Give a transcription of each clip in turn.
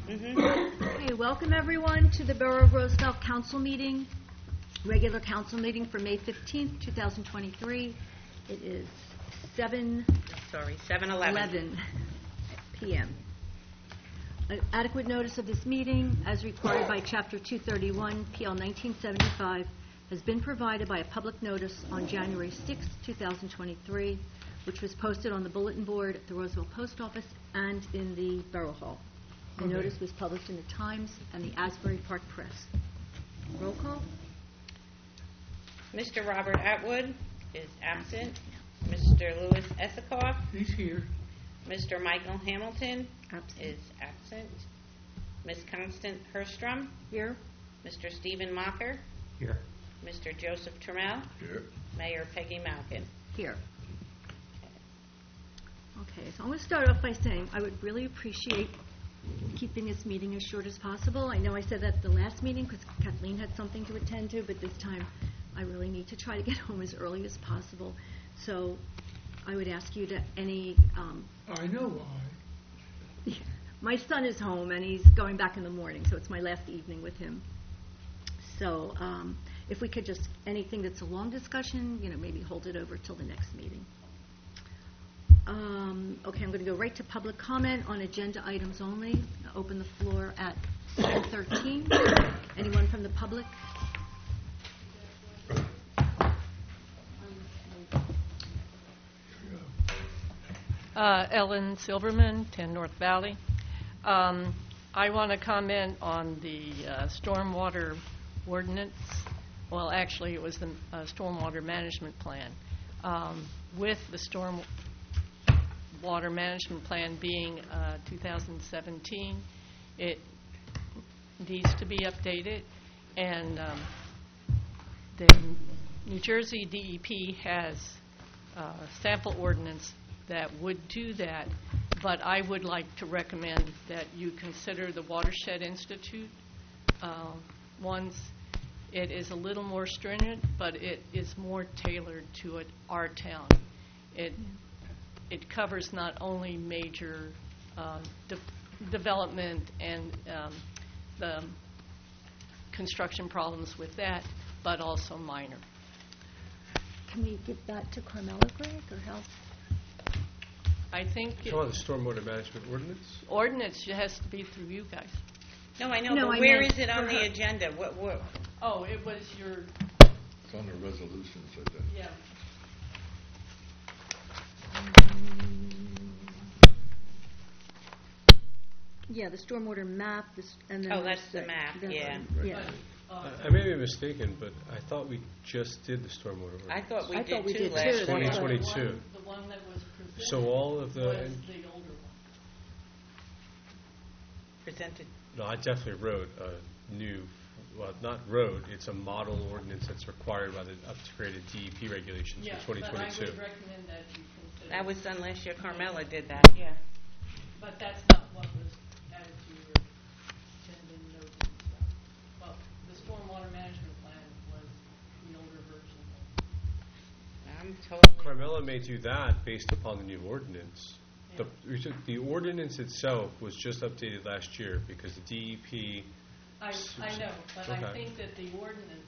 Okay, welcome everyone to the Borough of Roseville Council meeting, regular council meeting for May 15th, 2023. It is 7:11 p.m. Adequate notice of this meeting, as required by Chapter 231, PL 1975, has been provided by a public notice on January 6, 2023, which was posted on the bulletin board at the Roseville Post Office and in the Borough Hall. The notice was published in the Times and the Asbury Park Press. Roll call. Mr. Robert Atwood is absent. Mr. Louis Esikoff. He's here. Mr. Michael Hamilton Absent. is absent. Ms. Constance Herstrom. Here. Mr. Stephen Mocker. Here. Mr. Joseph Trammell. Here. Mayor Peggy Malkin. Here. Okay, so I'm going to start off by saying I would really appreciate keeping this meeting as short as possible. I know I said that at the last meeting because Kathleen had something to attend to, but this time I really need to try to get home as early as possible. So I would ask you to I know why. my son is home and he's going back in the morning, so it's my last evening with him. So if we could just, anything that's a long discussion, maybe hold it over till the next meeting. Okay, I'm going to go right to public comment on agenda items only. I'll open the floor at 7:13. Anyone from the public? Ellen Silverman, 10 North Valley. I want to comment on the stormwater ordinance. Well, actually, it was the stormwater management plan. With the stormwater management plan being 2017, it needs to be updated, and the New Jersey DEP has a sample ordinance that would do that, but I would like to recommend that you consider the Watershed Institute ones. It is a little more stringent, but it is more tailored to our town. It covers not only major development and the construction problems with that, but also minor. Can we give that to Carmela, Greg, or how? I think So on the stormwater management ordinance? Ordinance has to be through you guys. No, I know, No, but I where meant is it on for the her. agenda? What? Oh, it was your, It's on the resolutions, I think. yeah. Yeah, the stormwater map, and then Oh, that's the map, yeah. Yeah. I may be mistaken, but I thought we just did the stormwater ordinance. I thought we I did thought we too did last too. year. 2022. The one that was presented So all of the... was the older one. Presented. No, I definitely wrote a new, well, not wrote, it's a model ordinance that's required by the upgraded DEP regulations for 2022. But I would recommend that you consider. That was done last year. Carmela did that, yeah. But that's not what was added to your agenda notes and stuff. Well, the stormwater management plan was the older version. I'm totally. Carmela may do that based upon the new ordinance. The ordinance itself was just updated last year because the DEP... I know, but Okay. I think that the ordinance...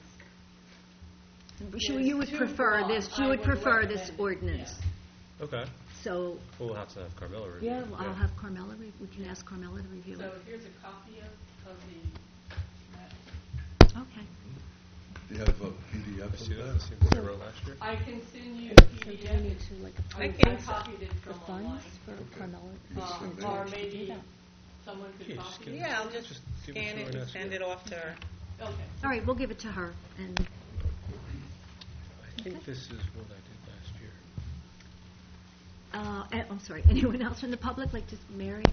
You would It's too prefer broad. this. You I would would prefer this recommend it, ordinance. Okay. So, Well, we'll have to have Carmela review yeah, it. I'll have Carmela. We can ask Carmela to review So it. here's a copy of the map. Okay. Do you have a PDF See of that? that? See what I wrote last year? I can send you So the do we PDF. need to I approve copied it the from online. funds for Carmela? Or Do maybe that. someone could Yeah, just copy give it. Yeah, I'll just give it scan to it her and next send week. it off to her. Okay. All right, we'll give it to her. And I think this is what I did last year. I'm sorry. Anyone else from the public, like just Mary?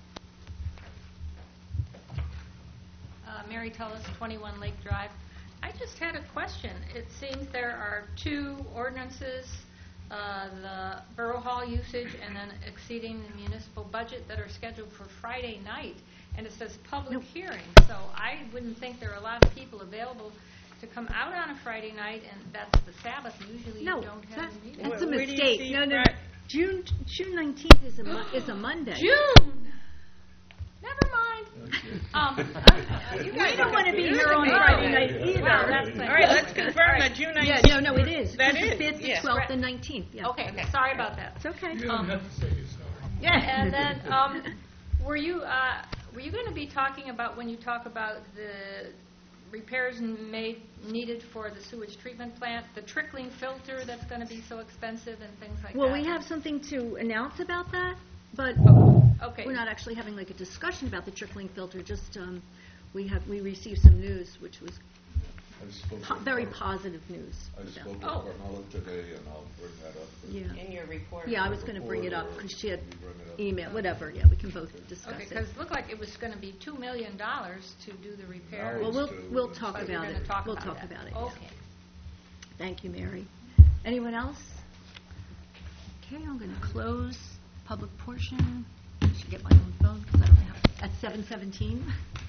Mary Tullis, 21 Lake Drive. I just had a question. It seems there are two ordinances, the Borough Hall usage and then exceeding the municipal budget, that are scheduled for Friday night. And it says public hearing. So I wouldn't think there are a lot of people available to come out on a Friday night, and that's the Sabbath. Usually No, you don't have a meeting. that's a Where do you mistake. see No. June 19th is a Monday. June! Never mind. You We guys don't are want to be confusing here on me. Friday night either. Well, that's All right, let's confirm that June 19th. Yeah, no, it is. That It's is, the 5th, the yeah. 12th, and 19th, yeah. Okay, sorry about that. It's okay. You don't have to say you're sorry. Yeah. And then, were you going to be talking about, when you talk about the repairs needed for the sewage treatment plant, the trickling filter that's going to be so expensive and things like that? Well, we have something to announce about that, but Okay. we're not actually having like a discussion about the trickling filter, just, we received some news, which was I spoke with very Car- positive news. I about- spoke with Oh. Carmela today, and I'll bring that up. Yeah. In your report. Yeah, I was going to bring it up because she had You bring it up. email, whatever, yeah, we can both discuss Okay, it. because it looked like it was going to be $2 million to do the repair. Now Well, it's we'll to- talk But you're about going to it. talk We'll about talk that. about it, yeah. Okay. Thank you, Mary. Anyone else? Okay, I'm going to close public portion. I should get my own phone because I don't have, at 7:17.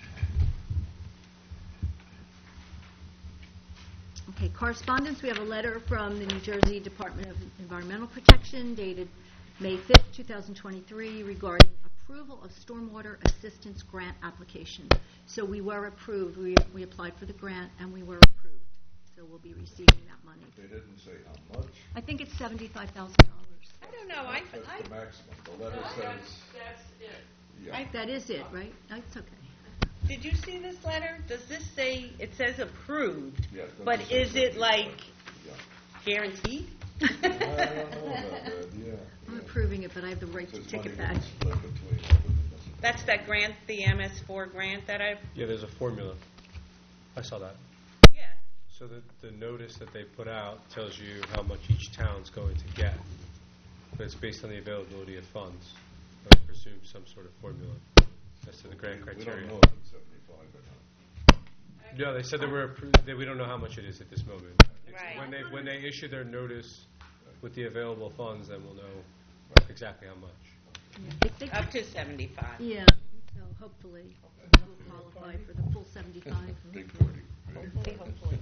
Okay, correspondence, we have a letter from the New Jersey Department of Environmental Protection dated May 5th, 2023, regarding approval of stormwater assistance grant application. So we were approved. We applied for the grant, and we were approved. So we'll be receiving that money. They didn't say how much. I think it's $75,000. I don't know, That's the maximum. The letter says, yeah. That is it, right? That's okay. Did you see this letter? Does this say, it says approved, Yeah, it but doesn't is say it like Yeah. guaranteed? I don't know about that, yeah. I'm yeah. approving it, but I have the right to Says take money it will back. be split between all the municipalities. That's that grant, the MS4 grant that I, Yeah, there's a formula. I saw that. yeah. So the notice that they put out tells you how much each town's going to get, but it's based on the availability of funds. I presume some sort of formula as to the grant We criteria. don't know if it's 75 or not. No, they said they were approved, that we don't know how much it is at this moment. It's Right. When they issue their notice with the available funds, then we'll know exactly how much. They Up to 75. Yeah, so hopefully we'll qualify for the full 75. Big party. Hopefully.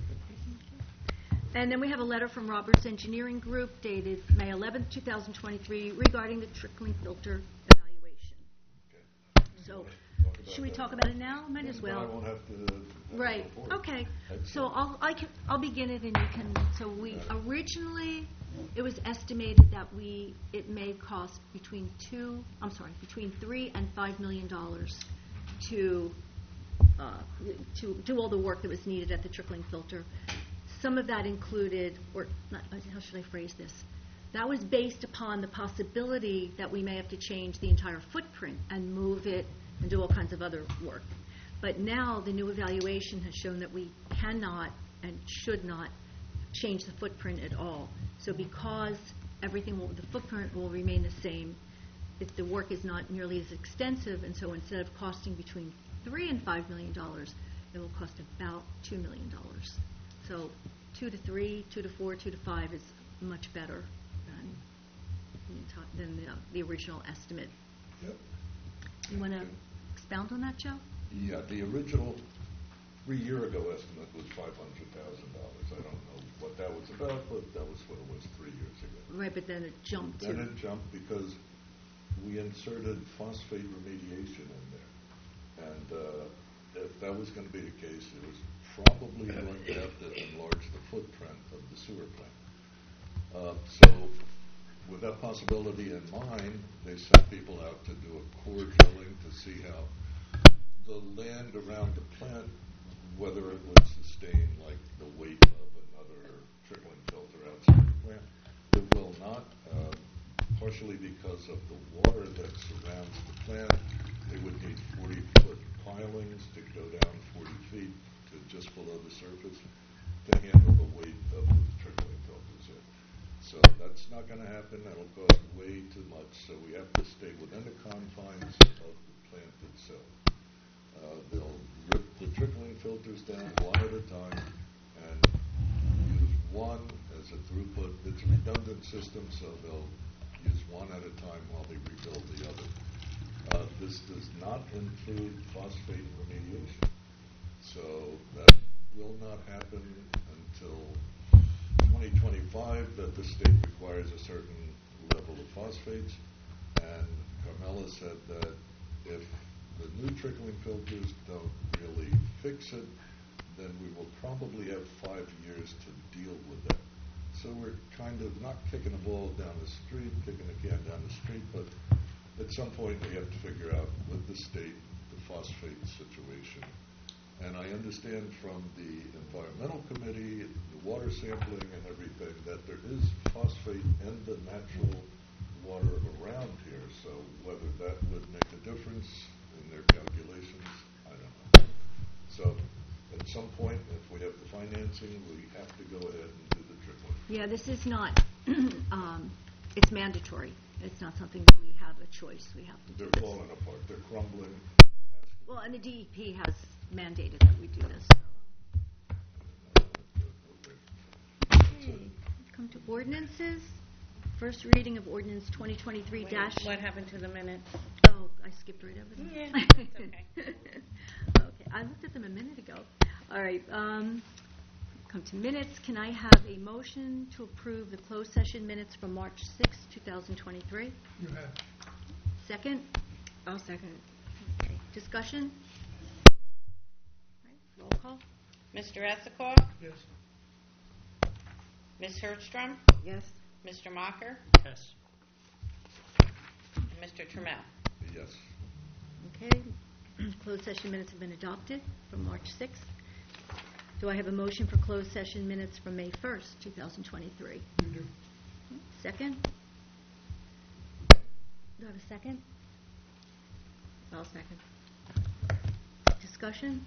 And then we have a letter from Roberts Engineering Group dated May 11th, 2023, regarding the trickling filter evaluation. So, Talk about should we that. talk about it now? Might as Then I well. won't have to. Right, report. okay. That's So fine. I'll begin it and you can, so we, originally, it was estimated that it may cost between $3 and $5 million to do all the work that was needed at the trickling filter. Some of that included, or not, how should I phrase this? That was based upon the possibility that we may have to change the entire footprint and move it and do all kinds of other work. But now the new evaluation has shown that we cannot and should not change the footprint at all. So because the footprint will remain the same, if the work is not nearly as extensive, and so instead of costing between $3 and $5 million, it will cost about $2 million. So 2 to 3, 2 to 4, 2 to 5 is much better than the original estimate. Yep. You want to expound on that, Joe? Yeah, the original 3-year-ago estimate was $500,000. I don't know what that was about, but that was what it was 3 years ago. Right, but then it jumped Then to... it jumped because we inserted phosphate remediation in there. And if that was going to be the case, it was probably going to have to enlarge the footprint of the sewer plant. So with that possibility in mind, they sent people out to do a core drilling to see how the land around the plant, whether it would sustain like the weight of another trickling filter outside the plant. It will not, partially because of the water that surrounds the plant. They would need 40-foot pilings to go down 40 feet to just below the surface to handle the weight of the trickling filters in. So that's not going to happen. That'll cost way too much. So we have to stay within the confines of the plant itself. They'll rip the trickling filters down one at a time and use one as a throughput. It's a redundant system, so they'll use one at a time while they rebuild the other. This does not include phosphate remediation. So that will not happen until 2025, that the state requires a certain level of phosphates. And Carmela said that if the new trickling filters don't really fix it, then we will probably have 5 years to deal with that. So we're kind of not kicking a ball down the street, kicking a can down the street, but at some point we have to figure out with the state the phosphate situation. And I understand from the environmental committee, the water sampling and everything, that there is phosphate in the natural water around here. So whether that would make a difference in their calculations, I don't know. So at some point, if we have the financing, we have to go ahead and do the trickling. Yeah, this is not, it's mandatory. It's not something that we have a choice. We have to do They're this. falling apart. They're crumbling. Well, and the DEP has mandated that we do this. Okay, come to ordinances. First reading of ordinance 2023 dash. What happened to the minutes? Oh, I skipped right over them. Yeah, it's okay. Okay, I looked at them a minute ago. All right, come to minutes. Can I have a motion to approve the closed session minutes from March 6, 2023? You have. Second? I'll second. Okay, discussion? All right, roll call? Mr. Esikoff? Yes. Ms. Hertzstrom? Yes. Mr. Mocker? Yes. And Mr. Trammell? Yes. Okay, closed session minutes have been adopted from March 6th. Do I have a motion for closed session minutes from May 1st, 2023? You do. Second? Do I have a second? I'll second. Discussion?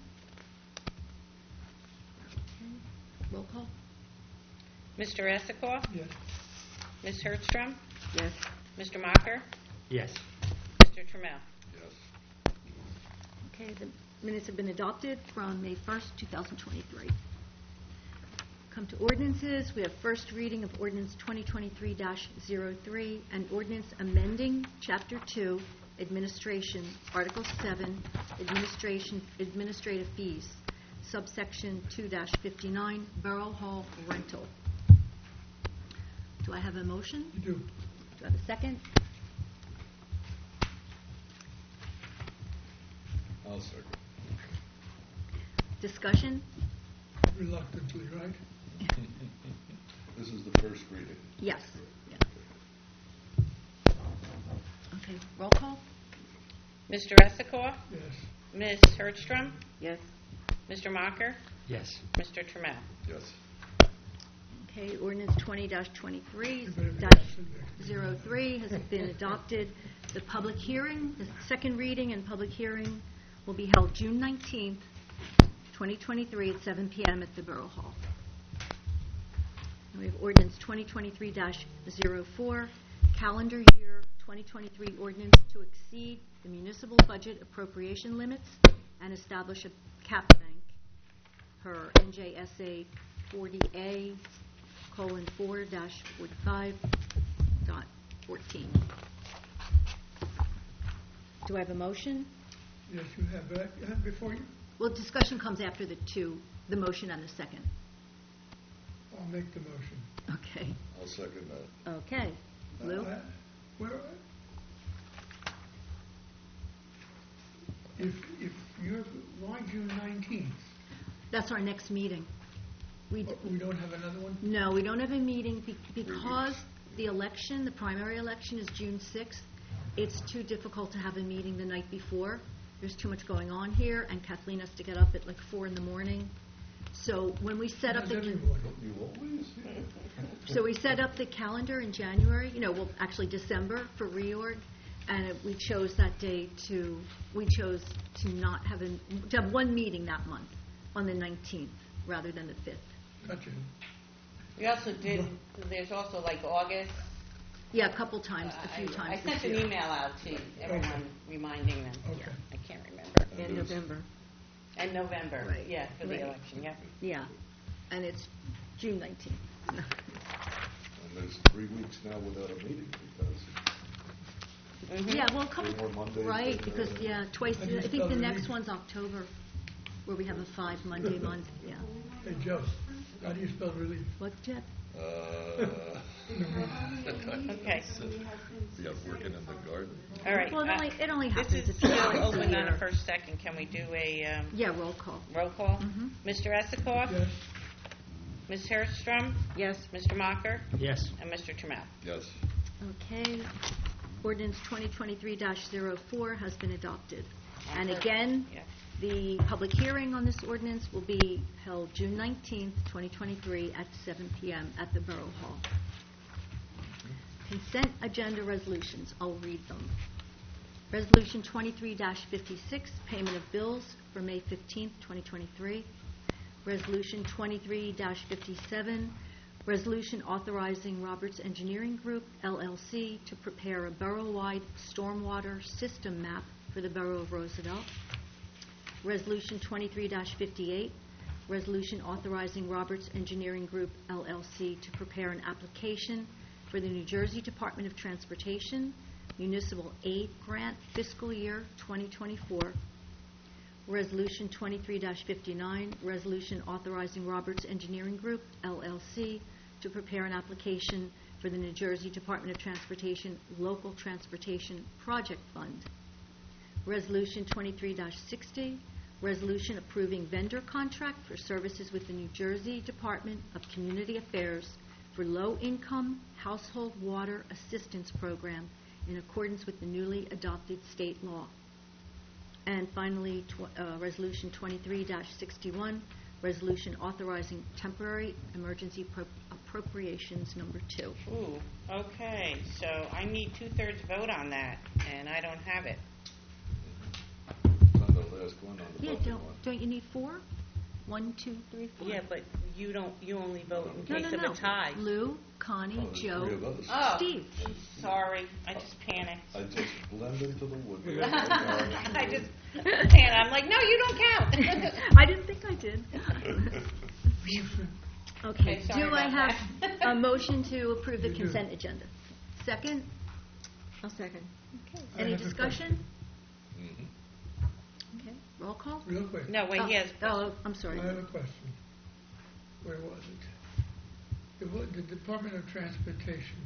Okay, roll call? Mr. Esikoff? Yes. Ms. Hertzstrom? Yes. Mr. Mocker? Yes. Mr. Trammell? Yes. Okay, the minutes have been adopted from May 1st, 2023. Come to ordinances. We have first reading of ordinance 2023-03, an ordinance amending Chapter 2, Administration, Article 7, Administrative Fees, subsection 2-59, Borough Hall Rental. Do I have a motion? You do. Do I have a second? I'll second. Discussion? Reluctantly, right? This is the first reading. Yes. Okay, roll call? Mr. Esikoff? Yes. Ms. Hertzstrom? Yes. Mr. Mocker? Yes. Mr. Trammell? Yes. Okay, ordinance 20-23-03 has been adopted. The public hearing, the second reading and public hearing will be held June 19th, 2023 at 7 p.m. at the Borough Hall. And we have ordinance 2023-04, calendar year 2023 ordinance to exceed the municipal budget appropriation limits and establish a cap bank per NJSA 40A:4-45.14. Do I have a motion? Yes, you have. Before you, Well, discussion comes after the the motion and the second. I'll make the motion. Okay. I'll second that. Okay. Lou? Where, if you're, why June 19th? That's our next meeting. We don't have another one? No, we don't have a meeting because the election, the primary election is June 6th. It's too difficult to have a meeting the night before. There's too much going on here, and Kathleen has to get up at like 4 in the morning. So when we set up How's the everybody? You always? so we set up the calendar in January, well, actually December for reorg, and we chose that day to not have to have one meeting that month on the 19th rather than the 5th. Gotcha. We also did, there's also like August. Yeah, a couple times, a few times I this sent an year. email out to everyone reminding them. Okay. I can't remember. In November. And November, Right. yeah, for Right. the election, yeah. Yeah, and it's June 19th. And there's 3 weeks now without a meeting because Yeah, well, a couple, Three more Mondays, right, three because, more- twice, How do you I think spell the relief? next one's October, where we have a 5 Monday month, yeah. Hey, Joe, how do you spell relief? What, Jeff? Okay. Yeah, working in the garden. All right. Well, no, only This happens is a few still times a open on a year. first, second. Can we do a Yeah, roll call. roll call? Mhm. Mr. Esikoff? Yes. Ms. Herstrom? Yes. Mr. Mocker? Yes. And Mr. Trammell? Yes. Okay. Ordinance 2023-04 has been adopted. And again, Yes. the public hearing on this ordinance will be held June 19th, 2023 at 7 p.m. at the Borough Hall. Consent agenda resolutions. I'll read them. Resolution 23-56, payment of bills for May 15th, 2023. Resolution 23-57, resolution authorizing Roberts Engineering Group, LLC, to prepare a borough-wide stormwater system map for the Borough of Roosevelt. Resolution 23-58, resolution authorizing Roberts Engineering Group, LLC, to prepare an application for the New Jersey Department of Transportation Municipal Aid Grant Fiscal Year 2024. Resolution 23-59, resolution authorizing Roberts Engineering Group, LLC, to prepare an application for the New Jersey Department of Transportation Local Transportation Project Fund. Resolution 23-60, resolution approving vendor contract for services with the New Jersey Department of Community Affairs for low-income household water assistance program in accordance with the newly adopted state law. And finally, Resolution 23-61, resolution authorizing temporary emergency appropriations number 2. Ooh, okay, so I need 2/3 vote on that, and I don't have it. It's on the last one, on the Yeah, budget one. don't you need 4? 1, 2, 3, 4. Yeah, but you only vote in No, case no, of no. a tie. Lou, Connie, Oh, there's Joe, 3 of us. Oh, Steve. sorry, I just panicked. I just blend into the wood. I just panicked. I'm like, no, you don't count. I didn't think I did. Okay, sorry do I about have that. a motion to approve the You do. consent agenda? Second? I'll second. Okay. I Any have a discussion? Mhm. Okay, roll call? Real quick. No, wait, he has. Oh, I'm sorry. I have a question. Where was it? The Department of Transportation,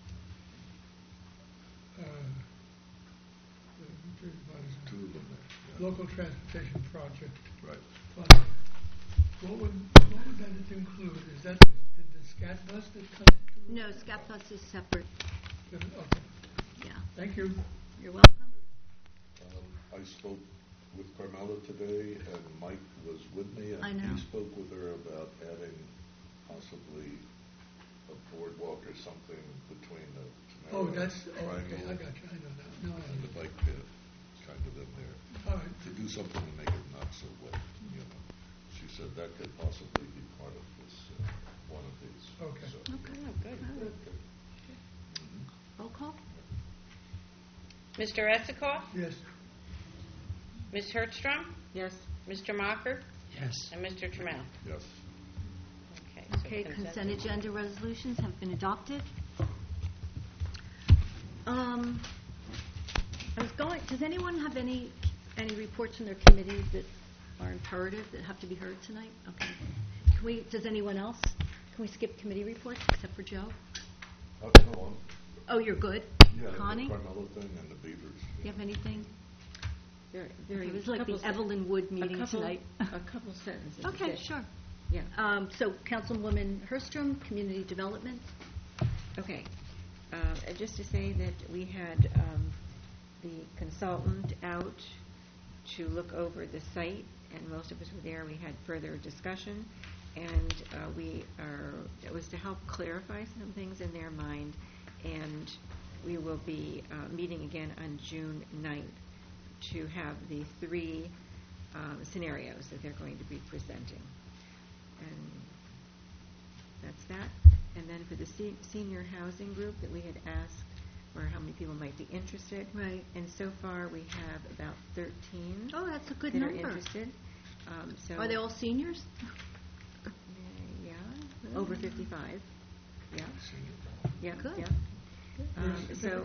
what is it? 2 of them there. Local Transportation Project Right. Fund. What would that include? Is that the scat bus that comes through? No, SCAP Plus is separate. Okay, Yeah, thank you. you're welcome. I spoke with Carmela today, and Mike was with me, I and know. he spoke with her about adding possibly a boardwalk or something between the Oh, Tamara that's, okay, Triangle I got you, I know now. No, and the I bike pit, kind of in there, All right, to do something to make it not so wet, you know. She said that could possibly be part of this, one of these. Okay. So, Okay, Oh, good. all right. mhm. Roll call? Mr. Esikoff, yes, Ms. Herstrom, Yes. Mr. Mocker, Yes. and Mr. Trammell. Yes. Okay, so Okay, consent agenda resolutions have been adopted. Does anyone have any reports from their committees that are imperative, that have to be heard tonight? Okay. Does anyone else? Can we skip committee reports except for Joe? No, Oh, you're good? yeah, the Connie? Carmela thing and the beavers. Do you have anything? Very, It was like the couple Evelyn Wood meeting a couple, tonight. A couple sentences. Okay, That's it. sure. Yeah. So Councilwoman Herstrom, Community Development. Okay. Just to say that we had the consultant out to look over the site, and most of us were there. We had further discussion, and it was to help clarify some things in their mind, and we will be meeting again on June 9th to have the 3 scenarios that they're going to be presenting. And that's that. And then for the senior housing group that we had asked for how many people might be interested. Right. And so far we have about 13 Oh, that's a good that number. are interested. So Are they all seniors? Yeah, over 55. Yeah. Yeah. Good. Yeah. Good.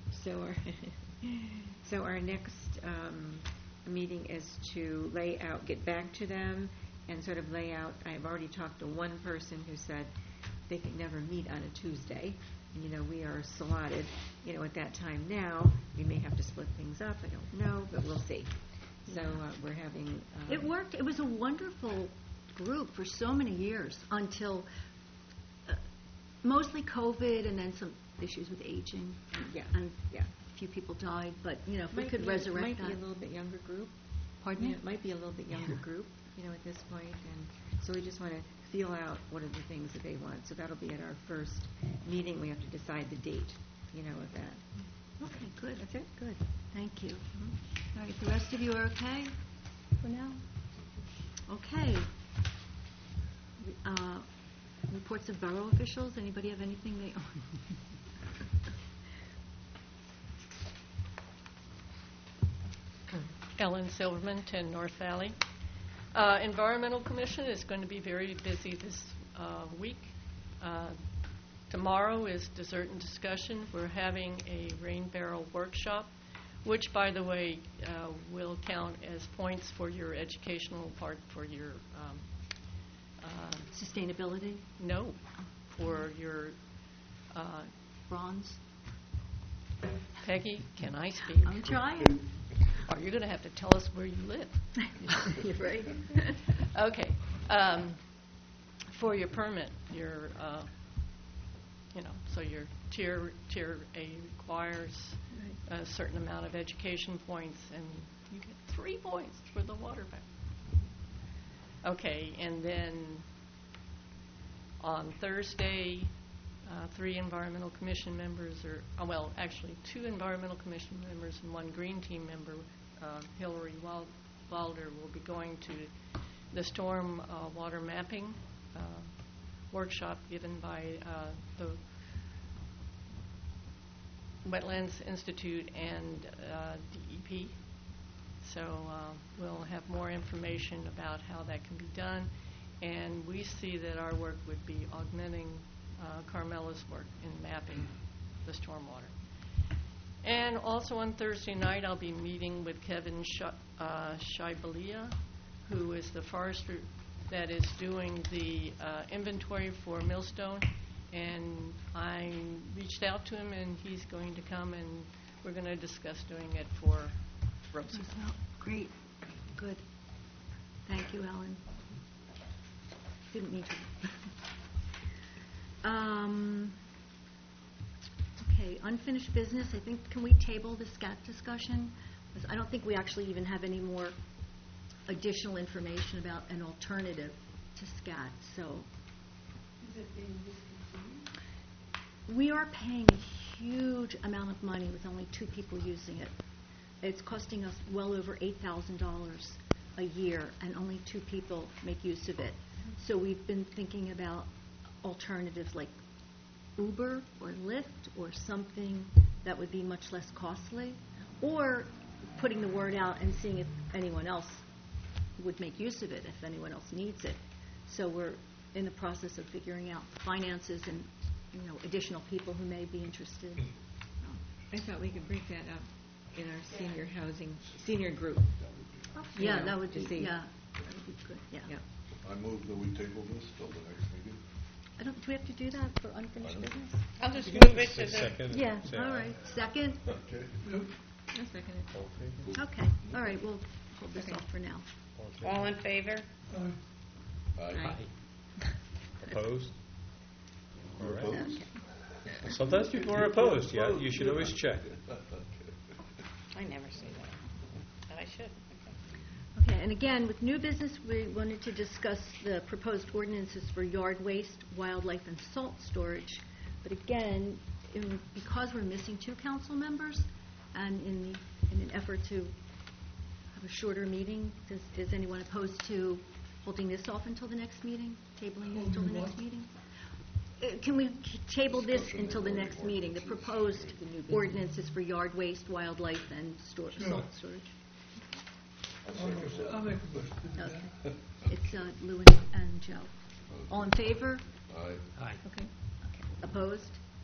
So our next meeting is to get back to them and sort of lay out. I've already talked to one person who said they could never meet on a Tuesday. We are slotted, at that time now. We may have to split things comes up, I don't know, but we'll see. So we're having... It worked. It was a wonderful group for so many years until mostly COVID and then some issues with aging. Yeah, And yeah. a few people died, but, if we could resurrect Might that. be a little bit younger group. Pardon me? It might be a little bit younger group, at this point, and so we just want to feel out what are the things that they want. So that'll be at our first meeting. We have to decide the date, of that. Okay, good. That's it? Good. Thank you. All right, the rest of you are okay for now? Okay. Reports of borough officials. Anybody have anything they... Ellen Silverman, 10 North Valley. Environmental Commission is going to be very busy this week. Tomorrow is dessert and discussion. We're having a rain barrel workshop, which, by the way, will count as points for your educational part for your... Sustainability? No, for your... Bronze? Peggy, can I speak? I'm trying. Or you're going to have to tell us where you live. You're right. Okay. For your permit, your, so your tier A requires a certain amount of education points, and you get 3 points for the water bank. Okay, and then on Thursday, 3 environmental commission members, actually 2 environmental commission members and 1 green team member, Hillary Wilder, will be going to the storm water mapping workshop given by the Wetlands Institute and DEP. So we'll have more information about how that can be done, and we see that our work would be augmenting Carmela's work in mapping the stormwater. And also on Thursday night, I'll be meeting with Kevin Shibalia, who is the forester that is doing the inventory for Millstone. And I reached out to him, and he's going to come, and we're going to discuss doing it for Rosie. Great. Good. Thank you, Ellen. Didn't mean to. Okay, unfinished business. I think, can we table the SCAT discussion? Because I don't think we actually even have any more additional information about an alternative to SCAT. So Is it being discontinued? we are paying a huge amount of money with only 2 people using it. It's costing us well over $8,000 a year, and only 2 people make use of it. So we've been thinking about alternatives like Uber or Lyft or something that would be much less costly, or putting the word out and seeing if anyone else would make use of it, if anyone else needs it. So we're in the process of figuring out finances and additional people who may be interested. I thought we could bring that up in our senior group. Yeah, that would be, to see. yeah, that would be good, yeah. Yeah. I move that we table this till the next meeting. Do we have to do that for unfinished I don't- business? I'll just move it to Say the... second. Yeah, Say all aye. right. Second? Okay. Nope. I'll second it. All in favor? Okay, all right, we'll hold this Okay. off for now. All in favor? Aye. Opposed? All right. Opposed? Sometimes people are opposed, yeah, you should always check. I never say that. But I should. Okay, and again, with new business, we wanted to discuss the proposed ordinances for yard waste, wildlife, and salt storage. But again, because we're missing 2 council members, and in an effort to have a shorter meeting, is anyone opposed to holding this off until the next meeting, tabling this until the next meeting? Can we table this until the next meeting, the proposed ordinances for yard waste, wildlife, and salt storage? I'll make a motion to do Okay. that. It's Lou and Joe. All in favor? Aye. Okay. Opposed?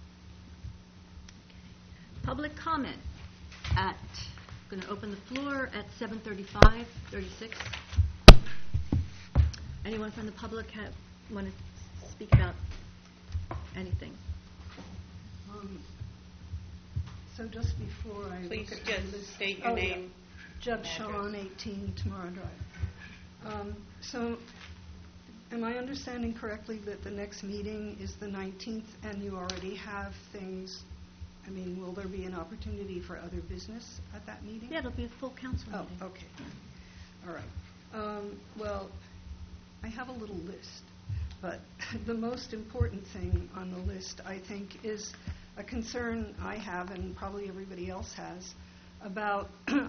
Public comment going to open the floor at 7:35, 36. Anyone from the public want to speak about anything? So just before I Please look at the just list. state your Oh, yeah. name. Jeb and Shawn, address. 18 Tamara Drive. So am I understanding correctly that the next meeting is the 19th and you already have things, I mean, will there be an opportunity for other business at that meeting? Yeah, it'll be a full council Oh, meeting. okay. All right. Well, I have a little list, but the most important thing on the list, I think, is a concern I have, and probably everybody else has, about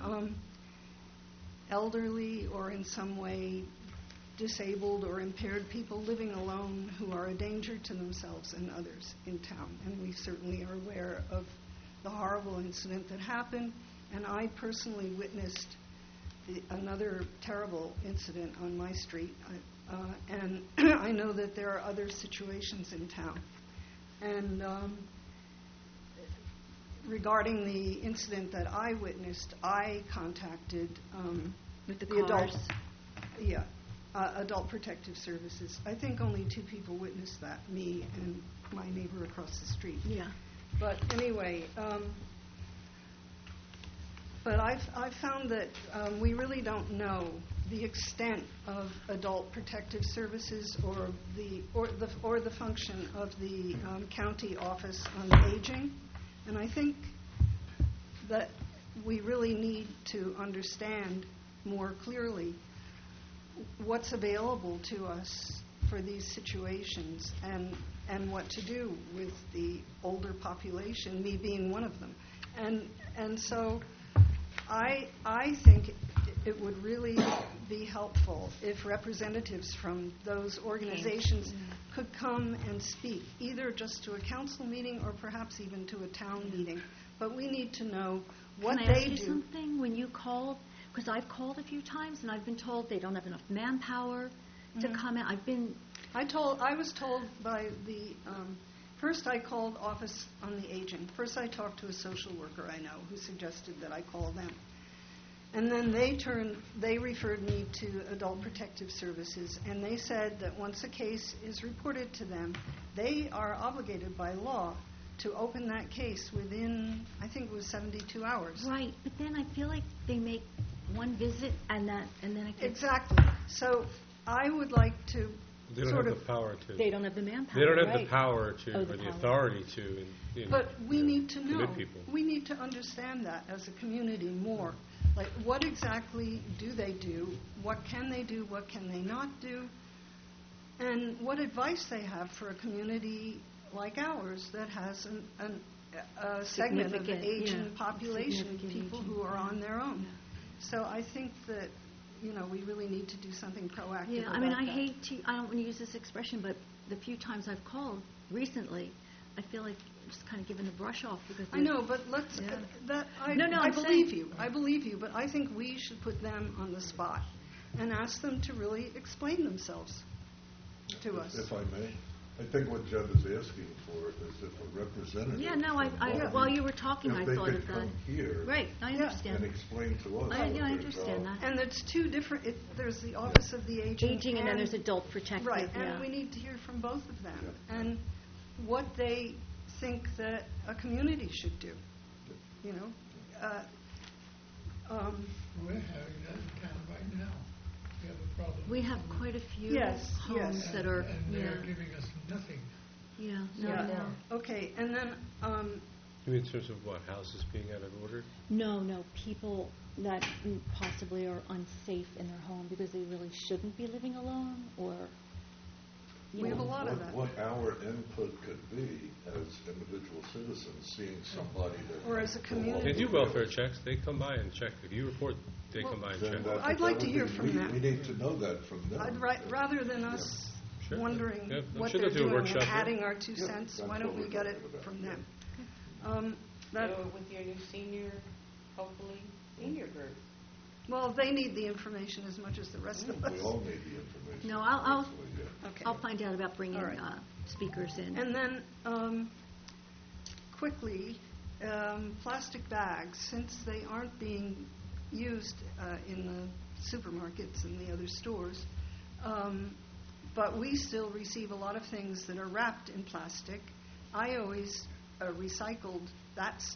elderly or in some way disabled or impaired people living alone who are a danger to themselves and others in town. And we certainly are aware of the horrible incident that happened, and I personally witnessed another terrible incident on my street, and I know that there are other situations in town. And regarding the incident that I witnessed, I contacted With the adult, cars. Adult Protective Services. I think only 2 people witnessed that, me and my neighbor across the street. Yeah. But anyway, but I've found that we really don't know the extent of Adult Protective Services or the function of the county office on aging, and I think that we really need to understand more clearly what's available to us for these situations and what to do with the older population, me being one of them. And so I think it would really be helpful if representatives from those organizations could come and speak, either just to a council meeting or perhaps even to a town meeting. But we need to know what Can I they ask you do. something? When you called, because I've called a few times and I've been told they don't have enough manpower to come in. I was told by the, first I called Office on the Aging. First I talked to a social worker I know who suggested that I call them. And then they referred me to Adult Protective Services, and they said that once a case is reported to them, they are obligated by law to open that case within, I think it was 72 hours. Right, but then I feel like they make one visit and then it gets... Exactly. So I would like to They don't sort have of... the power to. They don't have the manpower, They don't have right. the power to, Oh, or the the power. authority to. But we need to know. commit people. We need to understand that as a community more. Like, what exactly do they do? What can they do? What can they not do? And what advice they have for a community like ours that has a segment of the Significant, aging yeah. population, Significant people aging. who are on their own. Yeah. So I think that, we really need to do something proactive Yeah, about I mean, I don't want to use this expression, but the few times I've called recently, I feel like just kind of giving the brush off because... I know, but let's... Yeah. I I'm believe saying- you. I believe you, but I think we should put them on the spot and ask them to really explain themselves to us. If I may, I think what Jeb is asking for is if a representative... Yeah, no, from Albany, while you were talking, I thought if of they that. could come here Right, I Yeah. understand. and explain to us... I what their understand job- that. And it's 2 different... there's the Office of the Aging... Aging and then there's adult protective, Right, yeah. and we need to hear from both of them Yeah. and what they think that a community should do, you know? We're having that in town right now. We have a problem. We have quite a few Yes, homes yes. that are, And yeah, they're giving us nothing. yeah, no, Yeah. no. Okay, and then... You mean in terms of what, houses being out of order? No, people that possibly are unsafe in their home because they really shouldn't be living alone, or, We have a lot of that. What our input could be as individual citizens, seeing somebody that... Or as a community. They do welfare checks. They come by and check. If you report, they come by and Then check. that- I'd like that to would hear be- from them. We need to know that from them. Rather than us Sure. wondering Yeah, I'm what sure they're they'll do a doing and workshop, yeah. adding our 2 Yeah, cents, that's why don't what we we're get it talking about. from them? So with your new senior, hopefully, senior group. Well, they need the information as much as the rest of us. We all need the information. No, I'll- hopefully, yeah. Okay. I'll find out about bringing All right. speakers in. And then, quickly, plastic bags, since they aren't being used in the supermarkets and the other stores, but we still receive a lot of things that are wrapped in plastic. I always recycled that stuff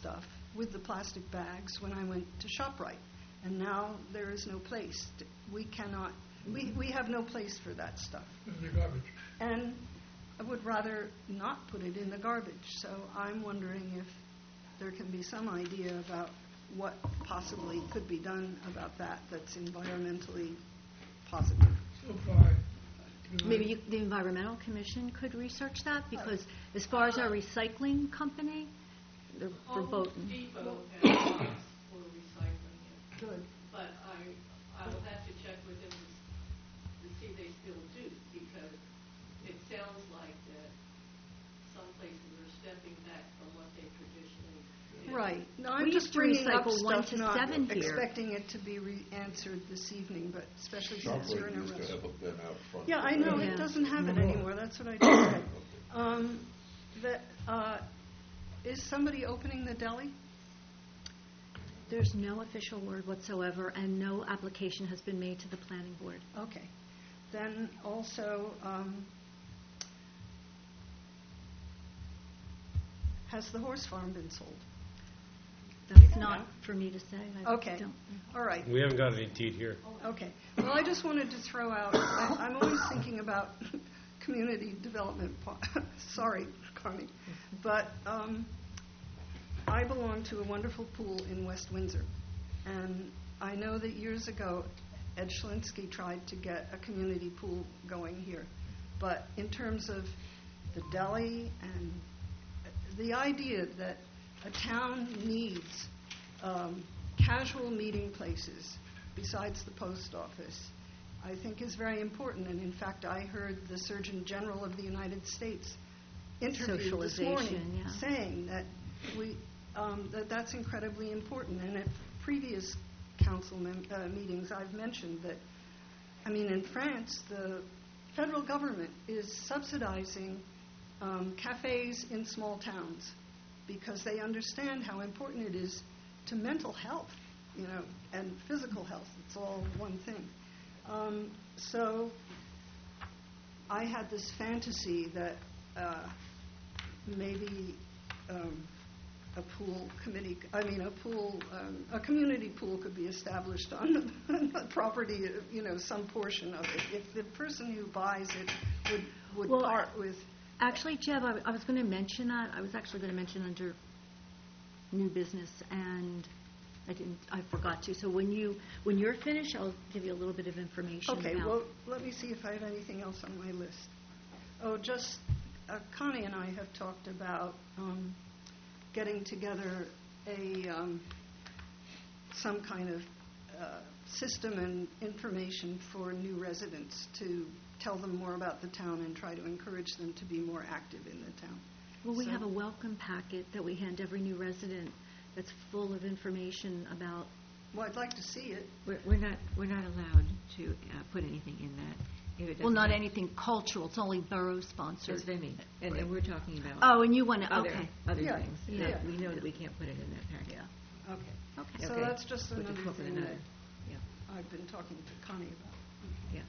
with the plastic bags when I went to ShopRite. And now there is no place. We cannot, we have no place for that stuff. In the garbage. And I would rather not put it in the garbage. So I'm wondering if there can be some idea about what possibly could be done about that that's environmentally positive. So far, Maybe the Environmental Commission could research that, because as far as our recycling company, they're verboten. Depot has lots for recycling it, Good. but I will have to check with them to see if they still do, because it sounds like that some places are stepping back from what they traditionally did. Right. No, I'm We just used to bringing up recycle 1 stuff, to not 7 here. expecting it to be answered this evening, but especially since you're ShopRite in a used to restaurant. have a bin out front. Yeah, I know, Yeah. it doesn't have it No. anymore, that's what I just said. Is somebody opening the deli? There's no official word whatsoever, and no application has been made to the planning board. Okay. Then also, has the horse farm been sold? That's not for me to say. I Okay. don't- All right. We haven't got any deed here. Okay. Well, I just wanted to throw out, I'm always thinking about community development. Sorry, Connie. But I belong to a wonderful pool in West Windsor. And I know that years ago, Ed Schlinsky tried to get a community pool going here. But in terms of the deli and the idea that a town needs casual meeting places besides the post office, I think is very important. And in fact, I heard the Surgeon General of the United States interviewed this morning Socialization, yeah. saying that that's incredibly important. And at previous council meetings, I've mentioned that, I mean, in France, the federal government is subsidizing cafes in small towns because they understand how important it is to mental health, and physical health. It's all one thing. So I had this fantasy that maybe a community pool could be established on the property, some portion of it. If the person who buys it would Well, part with. Actually, Jeb, I was going to mention that. I was actually going to mention under new business, and I forgot to. So when you're finished, I'll give you a little bit of information Okay, about. well, let me see if I have anything else on my list. Oh, just Connie and I have talked about getting together some kind of system and information for new residents to tell them more about the town and try to encourage them to be more active in the town. Well, we So- have a welcome packet that we hand every new resident that's full of information about. Well, I'd like to see it. We're not allowed to put anything in that. If it Well, doesn't not have- anything cultural. It's only borough-sponsored. That's what I mean. And we're talking about Oh, and you want to, other okay. Yeah, things yeah. that we know that we can't put it in that packet. Yeah. Okay. Okay. So Okay. that's just We'll another put thing another. that Yeah, I've been talking to Connie about. yeah.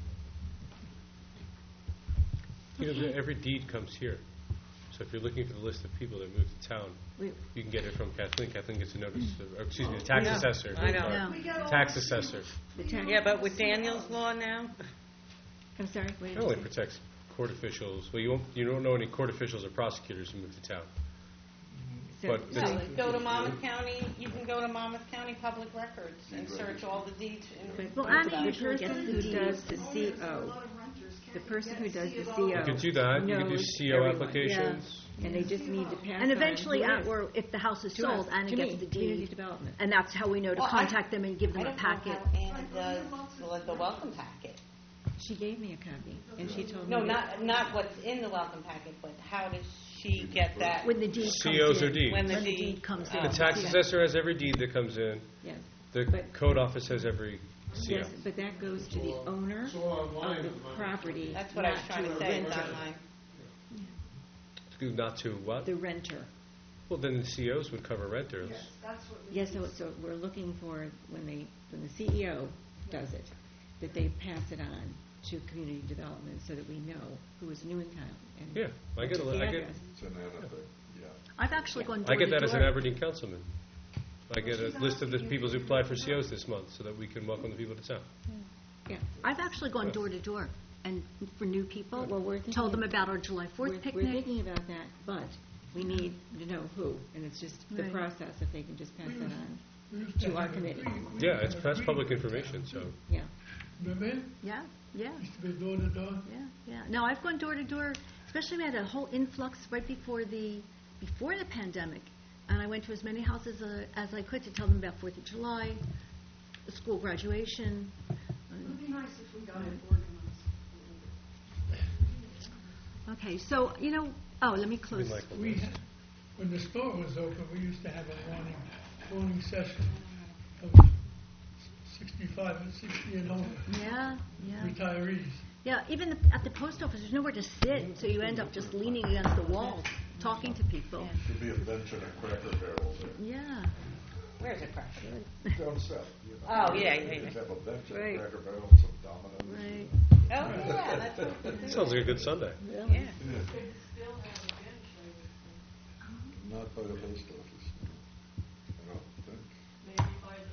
Every deed comes here. So if you're looking for the list of people that moved to town, We- you can get it from Kathleen. Kathleen gets a notice, or excuse me, the tax Yeah. assessor. I know. Sorry. No. We get all Tax this- assessor. The town. Yeah, but with Daniel's law now, I'm sorry. What did It you only say? protects court officials. Well, you don't know any court officials or prosecutors who move to town. So- But so- this- go to Monmouth County, you can go to Monmouth County Public Records and search all the deeds. But Well, the Annie usually person gets who the does the Only if a CO, lot of renters can't the person who get does the CO. CO. You can do that. You can do knows CO everyone. applications. And they just need to pass And on eventually, to us. or if the house is To sold, us, Anna to gets me, the Community deed. development. And that's how we know to Well, contact them and give them I a don't know packet. how Anna does the welcome packet. She gave me a copy, and she told me. No, that- not what's in the welcome packet, but how does she get that? When the deed comes COs in. or deeds? When When the the deed- deed comes Oh. in. The tax Yeah. assessor has every deed that comes in. Yes, The But- code office has every CO. yes, but that goes to the owner of the property, That's what I was not trying to to a say, it's renter. online. Not to what? The renter. Well, then the COs would cover renters. Yes, that's what we Yes, so we're looking for, when the CEO does it, that they pass it on to community development so that we know who is new in town. And Yeah, I get the I get address. It's an Anna thing, yeah. I've actually gone I door get to that as an door. Aberdeen councilman. I get a list of the people who applied for COs this month so that we can welcome the people to town. Yeah. I've actually gone door to door and for new people, Well, we're thinking told them about our July 4th We're picnic. thinking about that, but we need to know who, and it's just the Right. process, if they can just pass that on. We used To our have a committee. we Yeah, used it's to have past a public green- information, so. Yeah. Remember? Yeah, yeah, Used to be door to door. yeah. No, I've gone door to door, especially we had a whole influx right before the pandemic. And I went to as many houses as I could to tell them about 4th of July, the school graduation. It would be nice if we got it organized a little bit. Okay, so, let me close. Like a We list. had, when the store was open, we used to have a morning session of 65 and 60 and over Yeah, yeah. retirees. Yeah, even at the post office, there's nowhere to sit, so you end up just leaning against the wall, talking to people. Should be a bench and a Cracker Barrel there. Yeah. Where's it crack? Down south, you know. Oh, yeah, yeah, Just have a bench and Right. a Cracker Barrel and some dominoes. Right. Oh, yeah, that's what we do. Sounds like a good Sunday. Yeah. Yeah. Not by the post office. I don't think.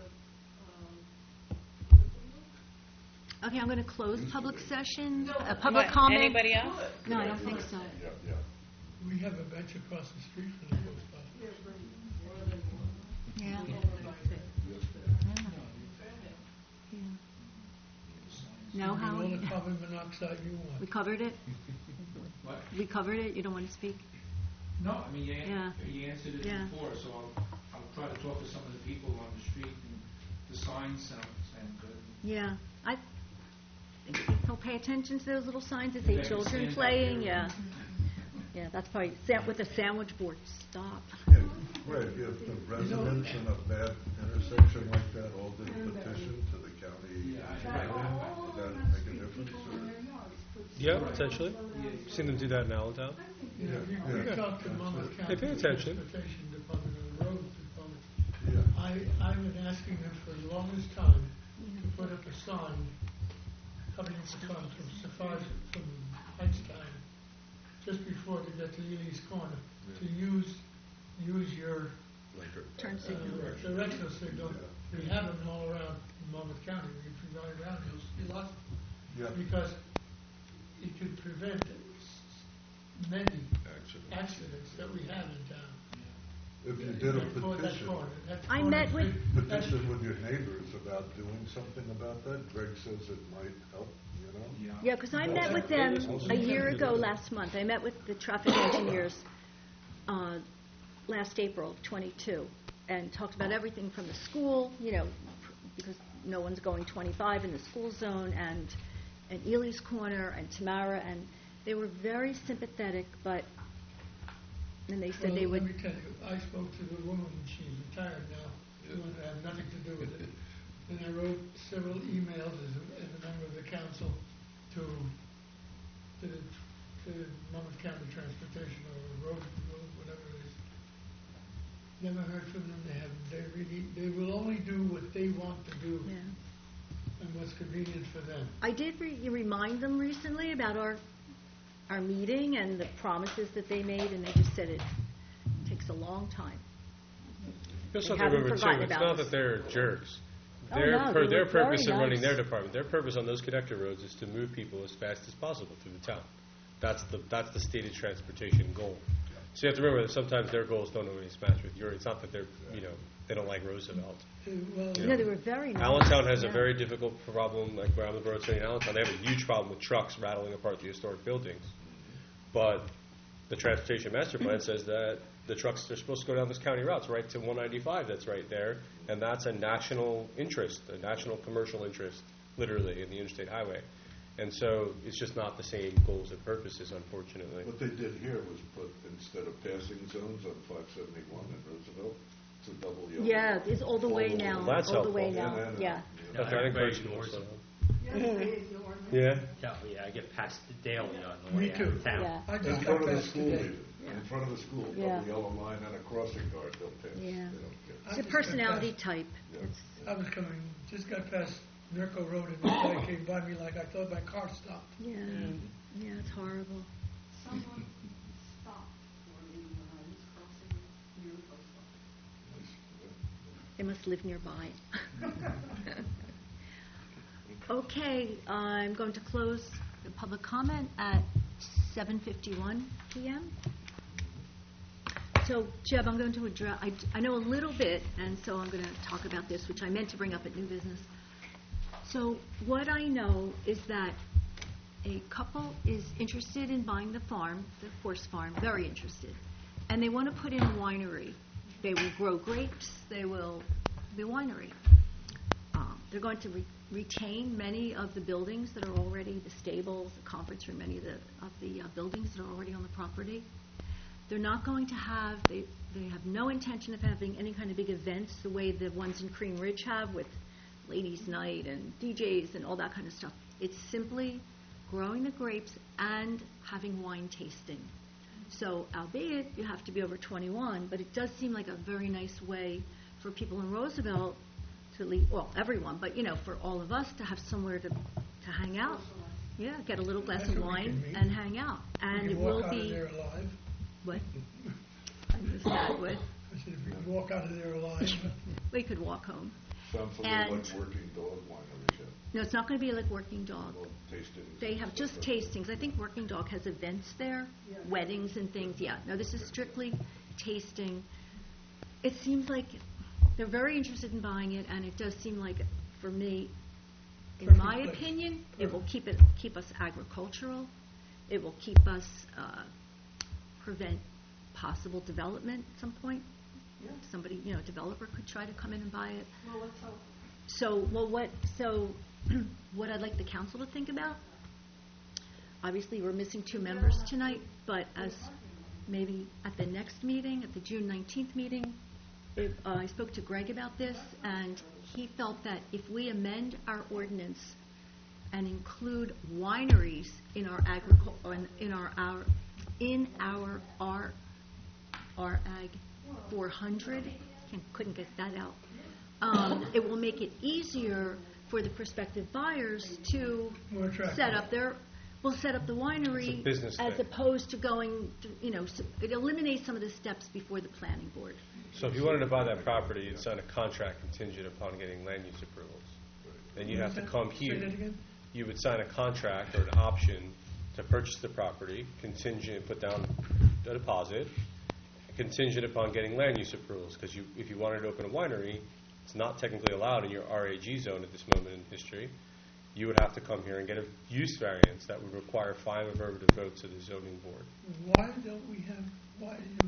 Okay, I'm going to close public session, What, public comment. Anybody else? No, I don't think so. Yeah, yeah. We have a bench across the street from the post office. Yeah. No, All Howard? the carbon monoxide you We want. covered it? What? We covered it? You don't want to speak? No, I mean, Yeah. you answered it Yeah. before, so I'll try to talk to some of the people on the street, and the signs sound good. Yeah. I think people pay attention to those little signs that say Yeah, children stand out playing. there. Yeah. Yeah, that's probably with a sandwich board. Stop. Yeah, right, if the residents in a bad intersection like that all did a petition to the county, would that make a difference? Or? Yeah, potentially. Seen them do that in Allentown. You know, we talked to Monmouth They County pay attention. Transportation Department and the Road Department. Yeah. I've been asking them for the longest time to put up a sign coming from Einstein, just before they get to Ely's Corner, to use your Like a Turn signal. directional signal. We have them all around Monmouth County. If you ride around, you'll see lots of Yeah. them. Because it could prevent many accidents that we have in town. If you did a Toward that petition, corner. That I corner met is with- big. That's- petition with your neighbors about doing something about that, Greg says it might help, you know? Yeah, because I met with them a year ago last month. I met with the traffic engineers last April of '22 and talked about everything from the school, because no one's going 25 in the school zone, and Ely's Corner and Tamara, and they were very sympathetic, and they said they Well, would. let me tell you, I spoke to the woman, she's retired now, she wanted to have nothing to do with it. And I wrote several emails as a member of the council to Monmouth County Transportation or road, whatever it is. Never heard from them, they will only do what they want to do Yeah. and what's convenient for them. I did remind them recently about our meeting and the promises that they made, and they just said it takes a long time. You also They have to haven't remember too, forgotten it's about not us. that they're jerks. Oh, Their, no, per- they their were very purpose in running nice. their department, their purpose on those connector roads is to move people as fast as possible through the town. That's the stated transportation goal. So you have to remember that sometimes their goals don't always match with yours. It's not that they don't like Roosevelt. Well, You No, they were very nice. Allentown has a Yeah. very difficult problem, like around the Broad City in Allentown. They have a huge problem with trucks rattling apart the historic buildings. But the Transportation Master Plan says that the trucks are supposed to go down this county routes right to 195 that's right there, and that's a national interest, a national commercial interest, literally, in the interstate highway. And so it's just not the same goals and purposes, unfortunately. What they did here was put, instead of passing zones on 571 in Roosevelt, it's a double yellow. Yeah, it's all the way now. Well, that's all the way helpful. now. Yeah. That's I encourage you Everybody to ignores look them. Yeah. Yeah, I get passed daily on the Me way out too. of town. Yeah. I In just front got of the back school, today. even. In front of the school, Yeah. double yellow line and a crossing guard, they'll pass. Yeah. They don't care. It's a personality type. It's, I was coming, just got past Mirko Road, and this guy came by me like I thought my car stopped. yeah, yeah, it's horrible. Someone stopped for me when I was crossing near the post office. Nice, They must live nearby. Okay, I'm going to close the public comment at 7:51 p.m. So, Jeb, I'm going to address, I know a little bit, and so I'm going to talk about this, which I meant to bring up at new business. So what I know is that a couple is interested in buying the farm, the horse farm, very interested, and they want to put in a winery. They will grow grapes, they will be a winery. They're going to retain many of the buildings that are already, the stables, the conference room, many of the buildings that are already on the property. They're not going to have, they have no intention of having any kind of big events the way the ones in Cream Ridge have with ladies' night and DJs and all that kind of stuff. It's simply growing the grapes and having wine tasting. So, albeit you have to be over 21, but it does seem like a very nice way for people in Roosevelt to leave, well, everyone, but, you know, for all of us to have somewhere to hang out. Yeah, get a little glass That's of where we wine can meet. and hang out. And You it can walk will out of be, there alive. what? I missed that, what? I said, if you can walk out of there alive. We could walk home. Sounds a little And- like working dog wineries, yeah. No, it's not going to be like Working Dog. Well, tastings. They and have stuff just like that. tastings. I think Working Dog has events there, weddings and things. Yeah, no, this is strictly tasting. It seems like they're very interested in buying it, and it does seem like, for me, in Perfect my place. opinion, it will Perfect. keep us agricultural. It will keep us prevent possible development at some point. Somebody, you know, a developer could try to come in and buy it. Well, let's hope. So, what I'd like the council to think about, obviously, we're missing 2 members tonight, but as maybe at the next meeting, at the June 19th meeting, I spoke to Greg about this, and he felt that if we amend our ordinance and include wineries in our our Ag 400, couldn't get that out. It will make it easier for the prospective buyers to More attractive. set up the winery It's a business as thing. opposed to going, it eliminates some of the steps before the planning board. So if you wanted to buy that property, you'd sign a contract contingent upon getting land use approvals. Then you'd have to come Say that here. again? You would sign a contract or an option to purchase the property, contingent, put down a deposit, contingent upon getting land use approvals. Because if you wanted to open a winery, it's not technically allowed in your RAG zone at this moment in history. You would have to come here and get a use variance that would require 5 affirmative votes of the zoning board. Why don't we have, why do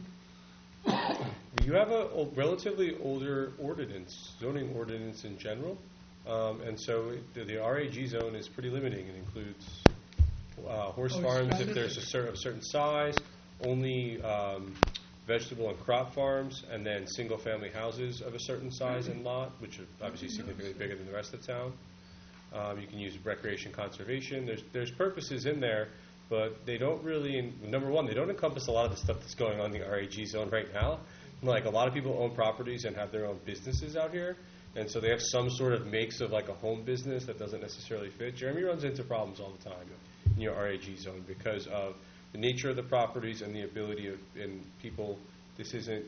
you, You have a relatively older ordinance, zoning ordinance in general, and so the RAG zone is pretty limiting. It includes horse it's farms if standard? there's a certain size, only vegetable and crop farms, and then single-family houses of a certain size and lot, which are obviously significantly bigger than the rest of town. You can use recreation conservation. There's purposes in there, but they don't really, number one, they don't encompass a lot of the stuff that's going on in the RAG zone right now. Like, a lot of people own properties and have their own businesses out here, and so they have some sort of makes of like a home business that doesn't necessarily fit. Jeremy runs into problems all the time in your RAG zone because of the nature of the properties and the ability of people. This isn't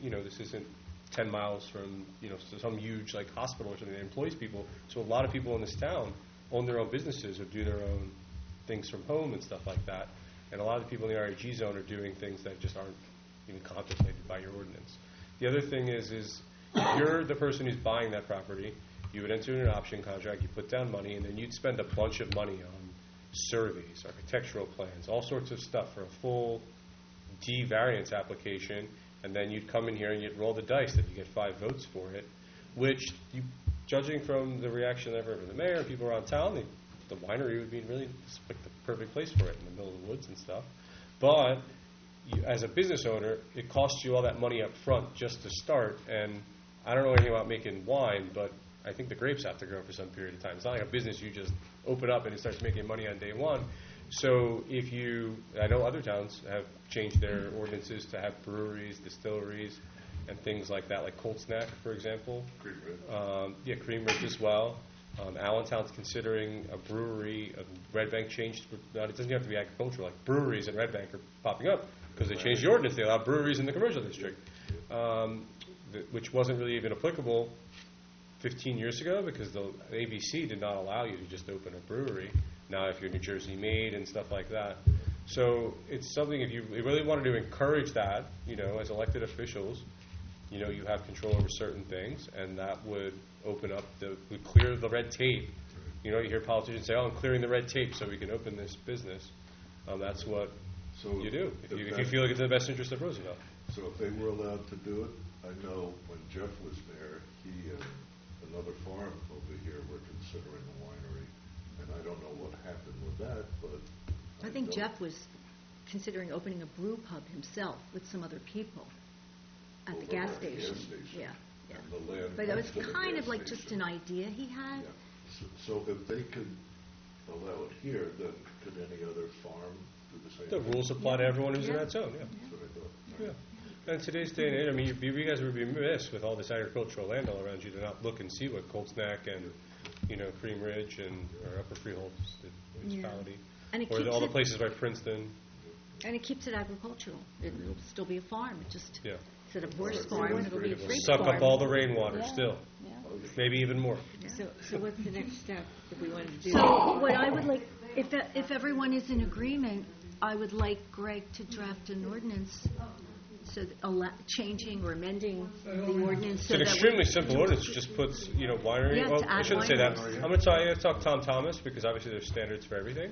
10 miles from some huge like hospital or something that employs people. So a lot of people in this town own their own businesses or do their own things from home and stuff like that. And a lot of the people in the RAG zone are doing things that just aren't even contemplated by your ordinance. The other thing is if you're the person who's buying that property, you would enter an option contract, you put down money, and then you'd spend a bunch of money on surveys, architectural plans, all sorts of stuff for a full D variance application, and then you'd come in here and you'd roll the dice that you get 5 votes for it, which, judging from the reaction I've heard from the mayor and people around town, the winery would be really like the perfect place for it in the middle of the woods and stuff. But as a business owner, it costs you all that money up front just to start, and I don't know anything about making wine, but I think the grapes have to grow for some period of time. It's not like a business you just open up and it starts making money on day one. So I know other towns have changed their ordinances to have breweries, distilleries, and things like that, like Cold Snack, for example. Cream Ridge. Cream Ridge as well. Allentown's considering a brewery. Red Bank changed. It doesn't have to be agricultural. Like breweries in Red Bank are popping up because they changed the ordinance. They allow breweries in the commercial district, which wasn't really even applicable 15 years ago because the ABC did not allow you to just open a brewery. Now, if you're New Jersey made and stuff like that. So it's something, if you really wanted to encourage that, as elected officials, you have control over certain things, and that would open up, would clear the red tape. You hear politicians say, I'm clearing the red tape so we can open this business. That's what you do, if you feel like it's in the best interest of Roosevelt. So if they were allowed to do it, I know when Jeff was mayor, he and another farm over here were considering a winery, and I don't know what happened with that, but I think Jeff was considering opening a brew pub himself with some other people at the gas station. Yeah. And the land But it was next to the kind gas of like just station. an idea he had. Yeah. So if they could allow it here, then could any other farm do the same The thing? rules apply to everyone who's in Yeah. that zone, That's what I thought. Yeah. In today's day and age, I mean, you guys would be remiss with all this agricultural land all around you to not look and see what Cold Snack and, Cream Ridge or Upper Freehold municipality, And it or keeps all the it- places by Princeton. And it keeps it agricultural. It'll still be a farm. It just, Yeah. instead of horse farm, it'll be a It'll fruit suck farm. up all the rainwater Yeah. still, Yeah. maybe even more. So what's the next step if we wanted to do? So what I would like, if everyone is in agreement, I would like Greg to draft an ordinance, so changing or amending the ordinance It's so an that extremely simple ordinance. It just puts, winery. Yeah, Well, to I add shouldn't say that. wineries. I'm going to talk Tom Thomas because obviously there's standards for everything,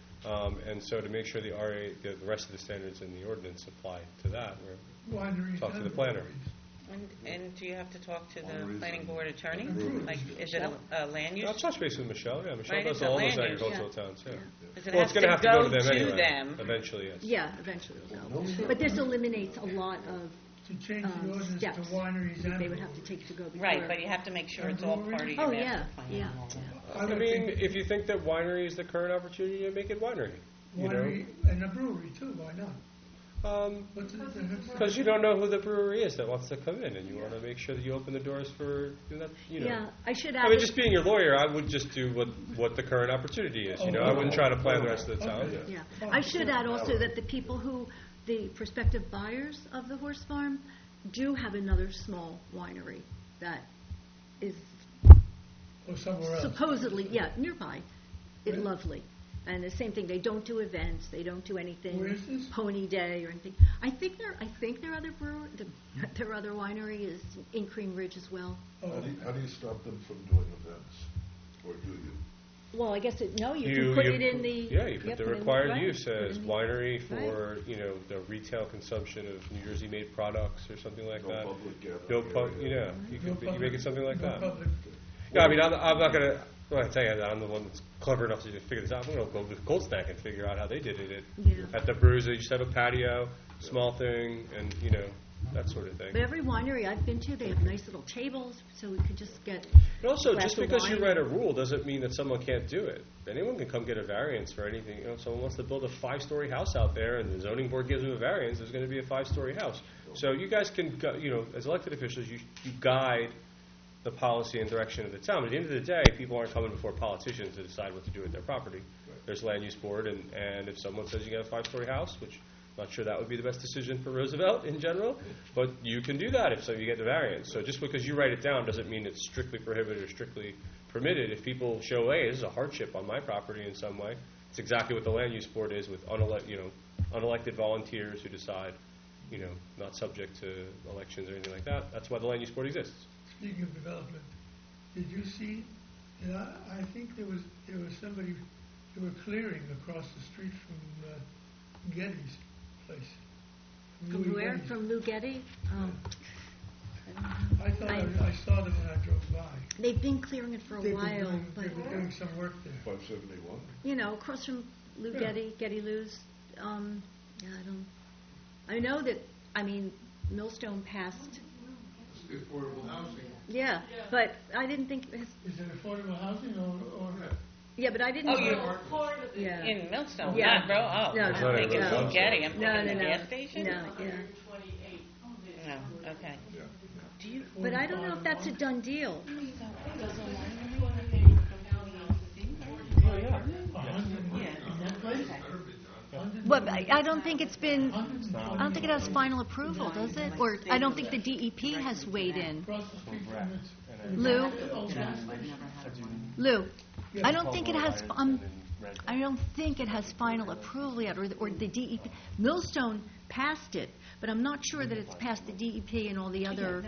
and so to make sure the RA, the rest of the standards in the ordinance apply to that, we're Wineries talk to and the planner. breweries. And do you have to talk to the Wineries planning and- board attorney? and breweries. Like, is it a land use? I'll touch base with Michelle. Yeah, Michelle Right, does it's a all those land use, agricultural towns. Yeah. Because it Well, has it's going to have to go to them to anyway. them. Eventually, yes. Yeah, eventually it'll go. But this eliminates a lot of To change the ordinance to steps wineries that and they would have to breweries. take to go before. Right, but you have to make sure it's all part of your Oh, master yeah, plan yeah, and all that. I I would mean, think if you think that winery is the current opportunity, to make it winery. winery and a brewery too, why not? What's the difference? Because you don't know who the brewery is that wants to come in, and you want to make sure that you open the doors for that. Yeah, I should I add, mean, just being your lawyer, I would just do what the current opportunity is. I wouldn't try to plan the rest of the town. yeah, I should add also that the prospective buyers of the horse farm do have another small winery that is Or somewhere else. supposedly, nearby, in Lovely. And the same thing, they don't do events, they don't do anything. Where is this? Pony Day or anything. I think their other their other winery is in Cream Ridge as well. How do you stop them from doing events, or do you? Well, I guess you can put it in the. You put the required use put it as in the- winery for the retail consumption of New Jersey made products or something like No that. public gathering No pub, area. you make it something like No that. public. Yeah, I mean, I'm not going to. Well, I tell you, I'm the one that's clever enough to figure this out. I'm going to go with Cold Snack and figure out how they did it. Yeah. At the brews, they just have a patio, small thing, and that sort of thing. But every winery I've been to, they have nice little tables, so we could just get. But also, glass just of because you wine. write a rule doesn't mean that someone can't do it. Anyone can come get a variance for anything. Someone wants to build a 5-story house out there, and the zoning board gives them a variance. There's going to be a 5-story house. So you guys can, as elected officials, you guide the policy and direction of the town. But at the end of the day, people aren't coming before politicians to decide what to do with their property. There's land use board, and if someone says you got a 5-story house, which I'm not sure that would be the best decision for Roosevelt in general, but you can do that if you get the variance. So just because you write it down doesn't mean it's strictly prohibited or strictly permitted. If people show, hey, this is a hardship on my property in some way, it's exactly what the land use board is with unelected volunteers who decide, not subject to elections or anything like that. That's why the land use board exists. Speaking of development, did you see, I think there was somebody, they were clearing across the street from Getty's place. From Louis where? Getty's. From Lou Getty? I thought I saw them when I drove by. They've been clearing it for a They were while, doing- but, They were doing some work there. 571? across from Lou Yeah. Getty Lou's, I know that, Millstone passed. The affordable housing. Yeah, but I didn't think, Is it affordable housing or? yeah, but I didn't. Oh, you Yeah. in Millstone, Yeah. not Bro. Oh, No, I'm no, thinking no. Blue Getty. I'm No, thinking no, the no. gas station. No, yeah. No, okay. But I don't know if that's a done deal. Well, I don't think it's been, I don't think it has final approval, does it? Or I don't think the DEP has weighed in. Across the street from Lou, Lou, Yeah. I don't think it has, I don't think it has final approval yet, or the DEP. Millstone passed it, but I'm not sure that it's passed the DEP and all the other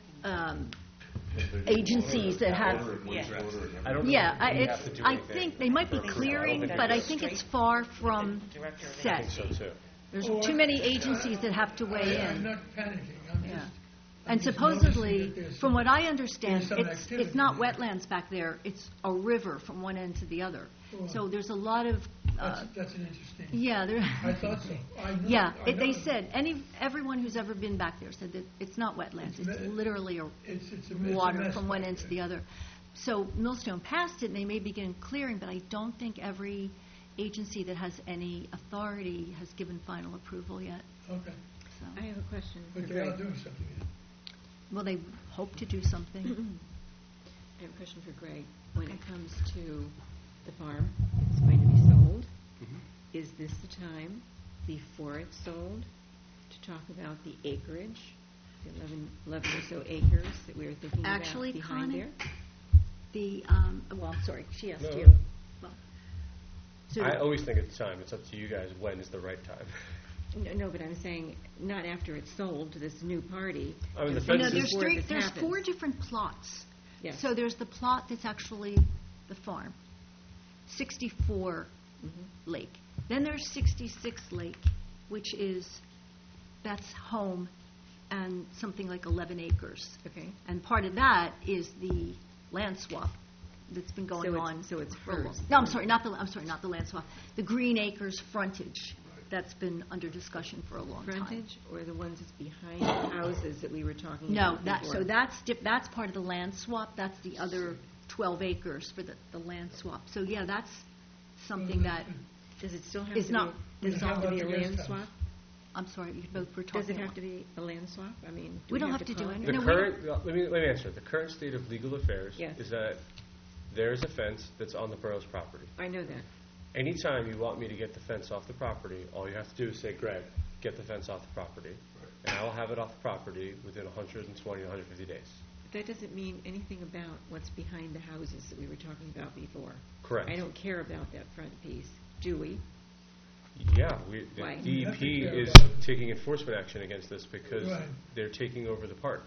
agencies that have. I don't Yeah, think we have to do I anything. think they might be clearing, but I think it's far from I set. think so too. There's too many agencies that have to weigh I'm in. not panicking, I'm Yeah. just. And I'm just supposedly, noticing that there's from some- what I understand, there's some it's not activity. wetlands back there, it's a river from one end to the other. Oh. So there's a lot of, That's an interesting. yeah, there. I thought so. I know- Yeah, I they know said, everyone who's ever been back there said that it's not wetlands, It's it's me- literally It's a mess water from one back end to there. the other. So Millstone passed it, and they may begin clearing, but I don't think every agency that has any authority has given final approval yet. Okay, So, I have a question for but they are Greg. doing something. well, they hope to do something. I have a question for Greg. When it comes to the farm that's going to be sold, is this the time before it's sold to talk about the acreage, the 11 or so acres that we were thinking Actually, about behind Connie, there? Well, I'm sorry, she asked No, you. no. Well, so I always think at the time, it's up to you guys when is the right time. No, but I'm saying not after it's sold to this new party. I mean, the but No, fence is- there's before this there's happens. 4 different plots. Yes. So there's the plot that's actually the farm, 64 Mhm. Lake. Then there's 66 Lake, which is Beth's home and something like 11 acres. Okay. And part of that is the land swap that's been going So it's- on. so it's for a long- hers. No, I'm sorry, not the land swap. The Green Acres frontage that's been under discussion for a long time. Frontage or the ones that's behind the houses that we were talking No, about before? that's part of the land swap. That's the other 12 acres for the land swap. So, yeah, that's something that, Does it still have is to not be, does it have to be a resolved. land swap? I'm sorry, you both were talking Does it have about- to be a land swap? I mean, We don't have to do call it- any- The No, we current, let me answer. The current state of legal affairs Yes. is that there's a fence that's on the borough's property. I know that. Anytime you want me to get the fence off the property, all you have to do is say, Greg, get the fence off the property, and I will have it off the property within 120, 150 days. But that doesn't mean anything about what's behind the houses that we were talking about before. Correct. I don't care about that front piece, do we? Yeah, the Why? You have to DEP care is about it. taking enforcement action against this because Right. they're taking over the park.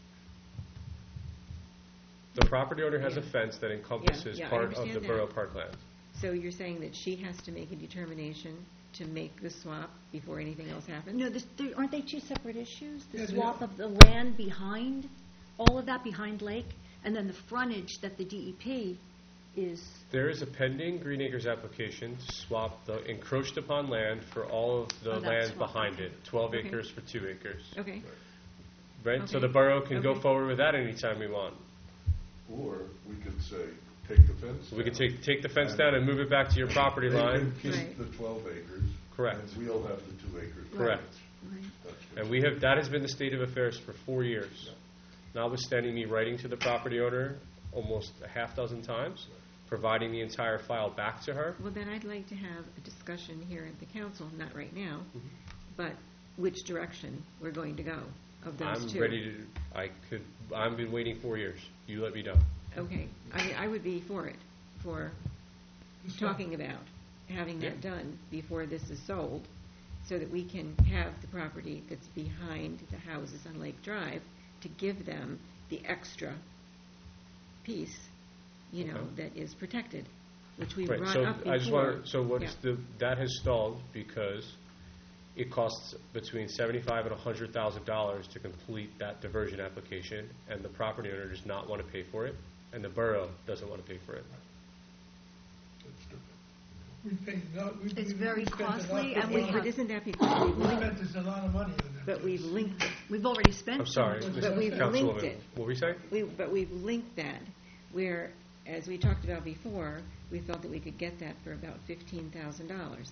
The property owner has a fence that encompasses yeah, I part of the understand that. borough parkland. So you're saying that she has to make a determination to make the swap before anything else happens? No, aren't they 2 separate issues? Yeah, The they swap are. of the land behind, all of that behind Lake, and then the frontage that the DEP is, There is a pending Green Acres application to swap the encroached upon land for all of the Oh, that land swap, behind okay. it, 12 Okay. acres for 2 acres. Okay, Right? So Okay. the borough can go Okay. forward with that anytime we want. Or we could say, take the fence So we could down. take the fence down and move it back to your property They line. can Right. keep the 12 acres. Correct. And we'll have the 2 acres. Correct. That's good. And that has been the state of affairs for 4 years. Notwithstanding me writing to the property owner almost a half dozen times, providing the entire file back to her. well then I'd like to have a discussion here at the council, not right now, Mm-hmm. but which direction we're going to go of those I'm two. ready to, I've been waiting 4 years. You let me know. Okay, I mean, I would be for it, for The swap. talking about having that Yeah. done before this is sold, so that we can have the property that's behind the houses on Lake Drive to give them the extra piece, Okay. that is protected, which we Right, brought so up before. I just want to, so what's Yeah. that has stalled because it costs between $75,000 and $100,000 to complete that diversion application, and the property owner does not want to pay for it, and the borough doesn't want to pay for it. That's different. We paid, no, we. It's we- very we spent a lot costly, of and we money. have- But isn't that because we've We linked, spent us a lot of money on that. but we've linked it? we've already spent. I'm sorry, so much. But we've linked Councilwoman, it. what were you saying? But we've linked that, where, as we talked about before, we felt that we could get that for about $15,000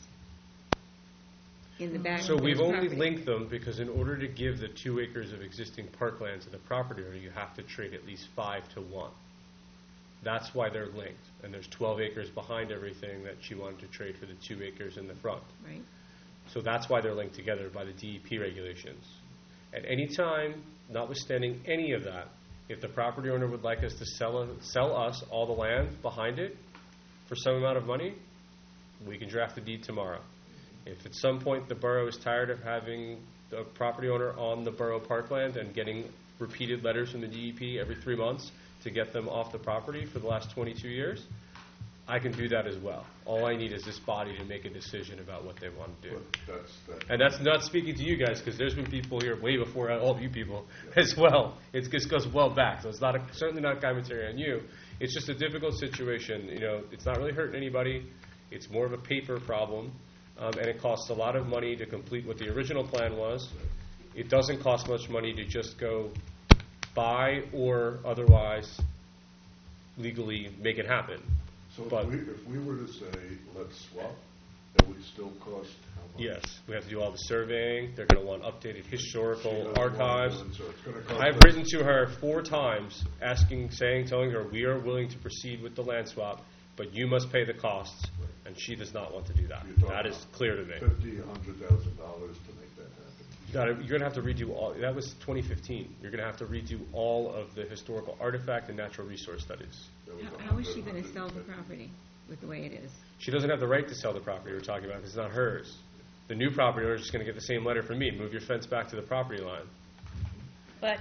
in the back So of we've this only property. linked them because in order to give the 2 acres of existing parkland to the property owner, you have to trade at least 5 to 1. That's why they're linked. And there's 12 acres behind everything that she wanted to trade for the 2 acres in the front. Right, So that's why they're linked together by the DEP regulations. At any time, notwithstanding any of that, If the property owner would like us to sell us all the land behind it for some amount of money, we can draft the deed tomorrow. If at some point the borough is tired of having the property owner on the borough parkland and getting repeated letters from the DEP every 3 months to get them off the property for the last 22 years, I can do that as well. All I need is this body to make a decision about what they want to do. And that's not speaking to you guys, because there's been people here way before all of you people as well. It just goes well back, so it's not certainly not commentary on you. It's just a difficult situation. It's not really hurting anybody. It's more of a paper problem, and it costs a lot of money to complete what the original plan was. It doesn't cost much money to just go buy or otherwise legally make it happen. So But- if we were to say, let's swap, it would still cost how much? Yes, we have to do all the surveying. They're going to want updated historical archives. So it's going to cost I've us- written to her 4 times telling her we are willing to proceed with the land swap, but you must pay the costs, and she does not want to do that. You're talking That is about clear to me. $50,000-$100,000 to make that happen. You're going to have to redo all. That was 2015. You're going to have to redo all of the historical artifact and natural resource studies. That was How is she 100, going to sell the 150. property with the way it is? She doesn't have the right to sell the property we're talking about because it's not hers. The new property owner is just going to get the same letter from me. Move your fence back to the property line. But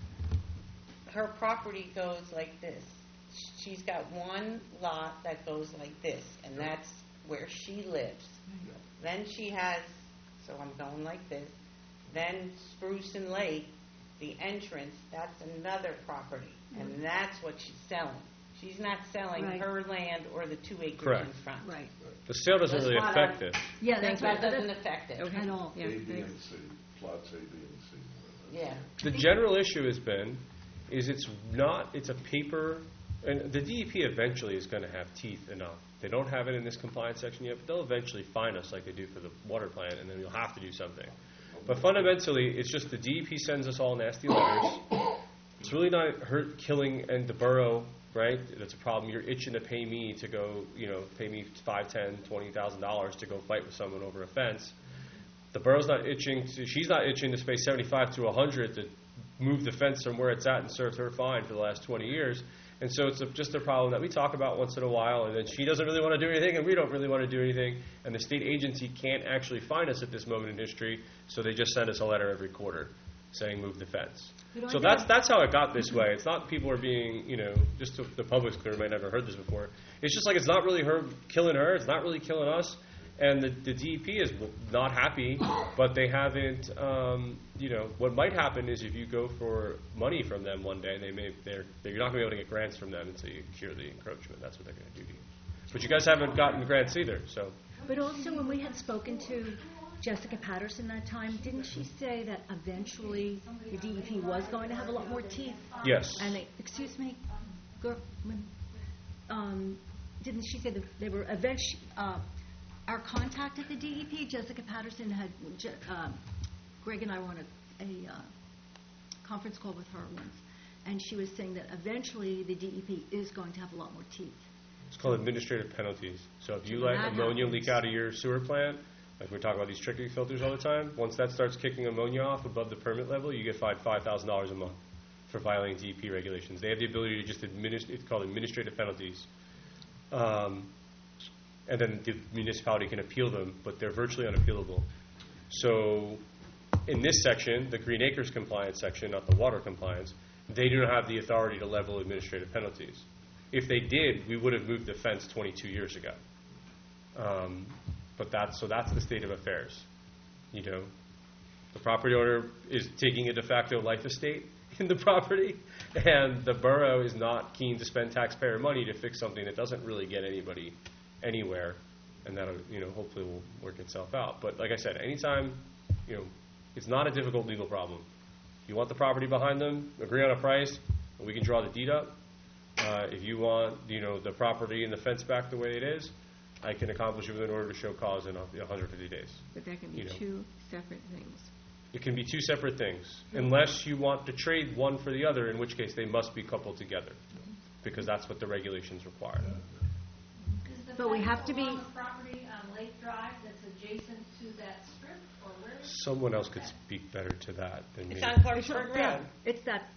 her property goes like this. She's got one lot that goes like this, and that's where she lives. Then she has, so I'm going like this, then Spruce and Lake, the entrance, that's another property, and that's what she's selling. She's not selling Right. her land or the 2 acres Correct. in front. Right. The sale doesn't That's really what affect it. Yeah, Thank that's That right. doesn't affect it. Okay. At all. Yeah, A, B, thanks. and C, plots A, B, and C. Yeah. The general issue has been, is it's a paper, and the DEP eventually is going to have teeth enough. They don't have it in this compliance section yet, but they'll eventually fine us like they do for the water plant, and then we'll have to do something. But fundamentally, it's just the DEP sends us all nasty letters. It's really not killing and the borough, right? That's a problem. You're itching to pay me to go, pay me $5,000, $10,000, $20,000 to go fight with someone over a fence. The borough's not itching she's not itching to pay 75 to 100 to move the fence from where it's at and served her fine for the last 20 years. And so it's just a problem that we talk about once in a while, and then she doesn't really want to do anything, and we don't really want to do anything, and the state agency can't actually find us at this moment in history, so they just send us a letter every quarter saying move the fence. So that's how it got this way. It's not people are being, just so the public's clear, might never heard this before. It's just like it's not really her killing her, it's not really killing us. And the DEP is not happy, but they haven't, what might happen is if you go for money from them one day, you're not going to be able to get grants from them until you cure the encroachment. That's what they're going to do to you. But you guys haven't gotten grants either, so. But also, when we had spoken to Jessica Patterson that time, didn't she say that eventually the DEP was going to have a lot more teeth? Yes. And excuse me, didn't she say that they were eventually, our contact at the DEP, Jessica Patterson, had, Greg and I were on a conference call with her once, and she was saying that eventually the DEP is going to have a lot more teeth. It's called administrative penalties. So if you So let that ammonia happens. leak out of your sewer plant, like we talk about these trickling filters all the time, once that starts kicking ammonia off above the permit level, you get fined $5,000 a month for violating DEP regulations. They have the ability to just it's called administrative penalties. And then the municipality can appeal them, but they're virtually unappealable. So in this section, the Green Acres compliance section, not the water compliance, they do not have the authority to level administrative penalties. If they did, we would have moved the fence 22 years ago. But that's the state of affairs. The property owner is taking a de facto life estate in the property, and the borough is not keen to spend taxpayer money to fix something that doesn't really get anybody anywhere, and that'll hopefully will work itself out. But like I said, anytime it's not a difficult legal problem. You want the property behind them, agree on a price, and we can draw the deed up. If you want the property and the fence back the way it is, I can accomplish it with an order to show cause in 150 days. But that can be two separate things. It can be two separate things, unless you want to trade one for the other, in which case they must be coupled together, because that's what the regulations require. But we have to be. On the property on Lake Drive that's adjacent to that strip, or where is Someone else could speak better to that than me. It's on Clarksburg Yeah, Road. it's that.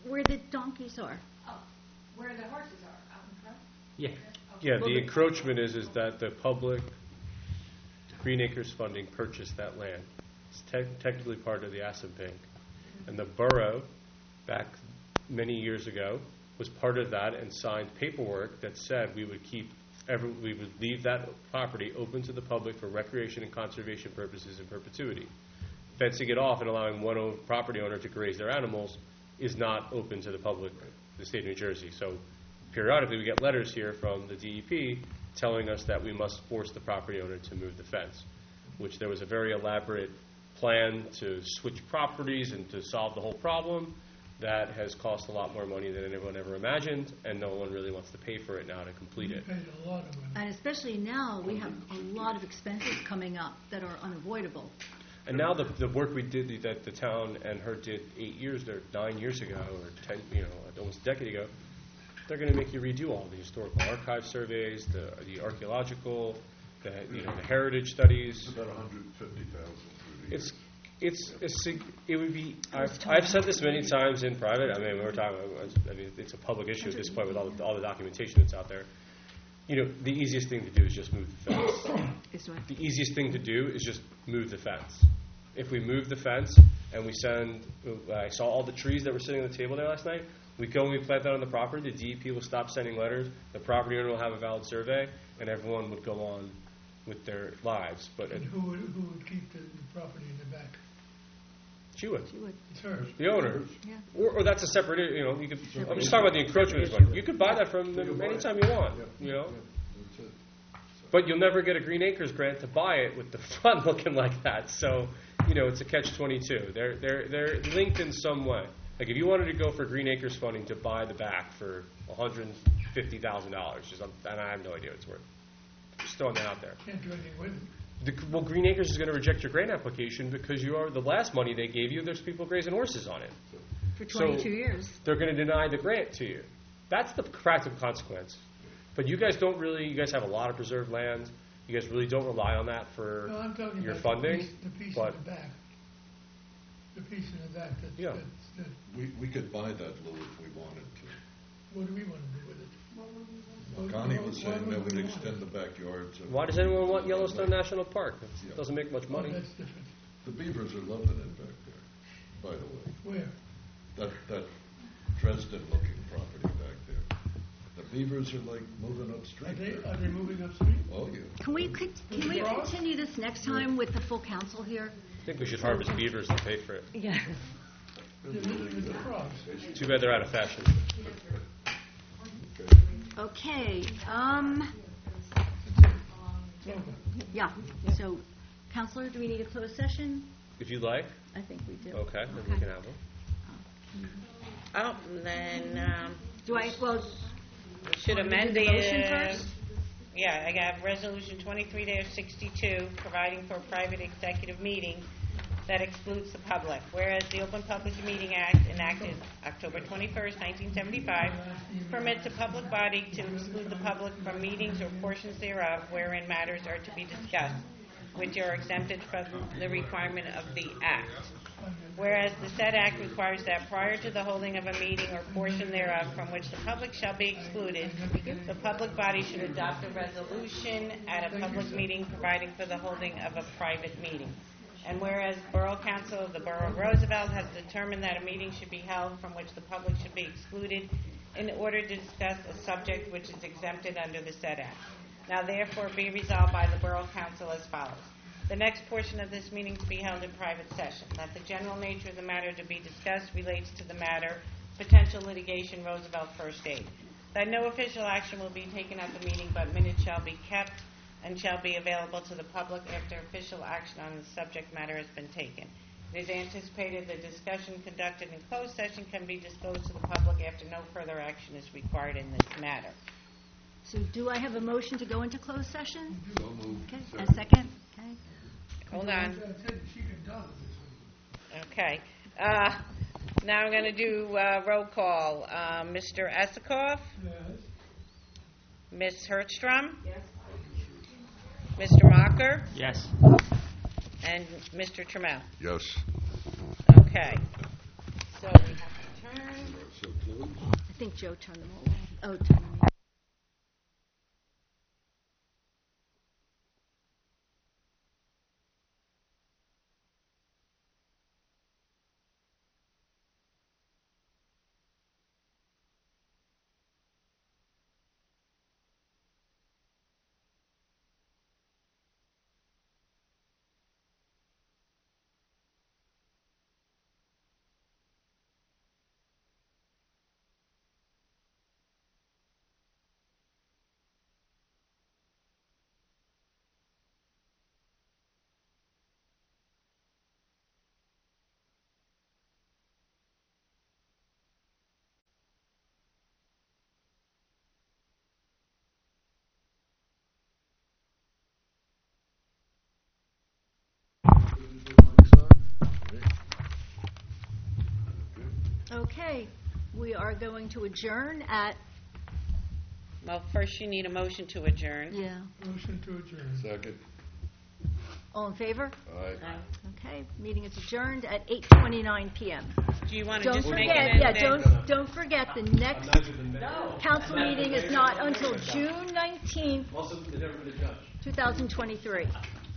where the donkeys are. Oh, where the horses are, out in front? Yeah. Yeah, the encroachment is that the public, Green Acres funding purchased that land. It's technically part of the asset bank. And the borough, back many years ago, was part of that and signed paperwork that said we would leave that property open to the public for recreation and conservation purposes in perpetuity. Fencing it off and allowing one property owner to graze their animals is not open to the public, the state of New Jersey. So periodically we get letters here from the DEP telling us that we must force the property owner to move the fence, which there was a very elaborate plan to switch properties and to solve the whole problem. That has cost a lot more money than anyone ever imagined, and no one really wants to pay for it now to complete it. We paid a lot of money. And especially now, we have a lot of expenses coming up that are unavoidable. And now the work we did, that the town and her did 9 years ago, or 10, almost a decade ago, they're going to make you redo all the historical archive surveys, the archaeological, the heritage studies. It's about $150,000. It would be. I've said this many times in private. I mean, it's a public issue at this point with all the documentation that's out there. The easiest thing to do is just move the fence. The easiest thing to do is just move the fence. If we move the fence and I saw all the trees that were sitting on the table there last night. We go and we plant that on the property. The DEP will stop sending letters. The property owner will have a valid survey, and everyone would go on with their lives. But And who would keep the property in the back? she would. It's hers. The owner. Yeah. Or that's a separate, you could, I'm just talking about the encroachment money. You could buy that from them anytime you want, That's it. But you'll never get a Green Acres grant to buy it with the front looking like that. So, it's a catch-22. They're linked in some way. Like if you wanted to go for Green Acres funding to buy the back for $150,000, and I have no idea what it's worth. Just throwing that out there. Can't do anything with it. Well, Green Acres is going to reject your grant application because the last money they gave you, there's people grazing horses on it. For 22 years. They're going to deny the grant to you. That's the practical consequence. But you guys have a lot of preserved land. You guys really don't rely on that for No, I'm talking your about funding. the piece but in the back. The piece in the back Yeah. that We could buy that, Lou, if we wanted to. what do we want to do with it? Connie was saying that would extend the backyards. why does anyone want Yellowstone National Park? It doesn't make much Oh, money. that's different. The beavers are loving it back there, by the way. Where? That Dresden-looking property back there. The beavers are like moving upstream there. Are they moving upstream? Oh, yeah. Can we continue this next time with the full council here? I think we should harvest beavers to pay for it. Yeah. They're moving with the frogs. Too bad they're out of fashion. Okay, yeah, so, Counselor, do we need a closed session? If you'd like. I think we do. Okay, then we can have one. Oh, then, We should amend do the... the motion first? Yeah, I got Resolution 23-62, providing for a private executive meeting that excludes the public. Whereas the Open Public Meeting Act, enacted October 21st, 1975, permits a public body to exclude the public from meetings or portions thereof wherein matters are to be discussed, which are exempted from the requirement of the Act. Whereas the said Act requires that prior to the holding of a meeting or portion thereof from which the public shall be excluded, the public body should adopt a resolution at a public meeting providing for the holding of a private meeting. And whereas Borough Council of the Borough of Roosevelt has determined that a meeting should be held from which the public should be excluded in order to discuss a subject which is exempted under the said Act. Now therefore be resolved by the Borough Council as follows. The next portion of this meeting to be held in private session. That the general nature of the matter to be discussed relates to the matter, potential litigation, Roosevelt First Aid. That no official action will be taken at the meeting, but minutes shall be kept and shall be available to the public after official action on the subject matter has been taken. It is anticipated the discussion conducted in closed session can be disclosed to the public after no further action is required in this matter. So do I have a motion to go into closed session? So moved. Okay, a second? Okay. Hold on. She can tell this. Okay. Now I'm going to do roll call. Mr. Esikoff? Yes. Ms. Hertstrom? Yes. Mr. Mocker? Yes. And Mr. Trammell? Yes. Okay. So we have to turn turn. So close. I think Joe turned them all off. Oh, turned them off. Okay, we are going to adjourn at, Well, first you need a motion to adjourn. yeah, Motion to adjourn. Second. all in favor? Aye. Okay, meeting is adjourned at 8:29 PM. Do you want to Don't just make forget, an yeah, announcement? don't forget, the next council meeting is not until June 19th, 2023.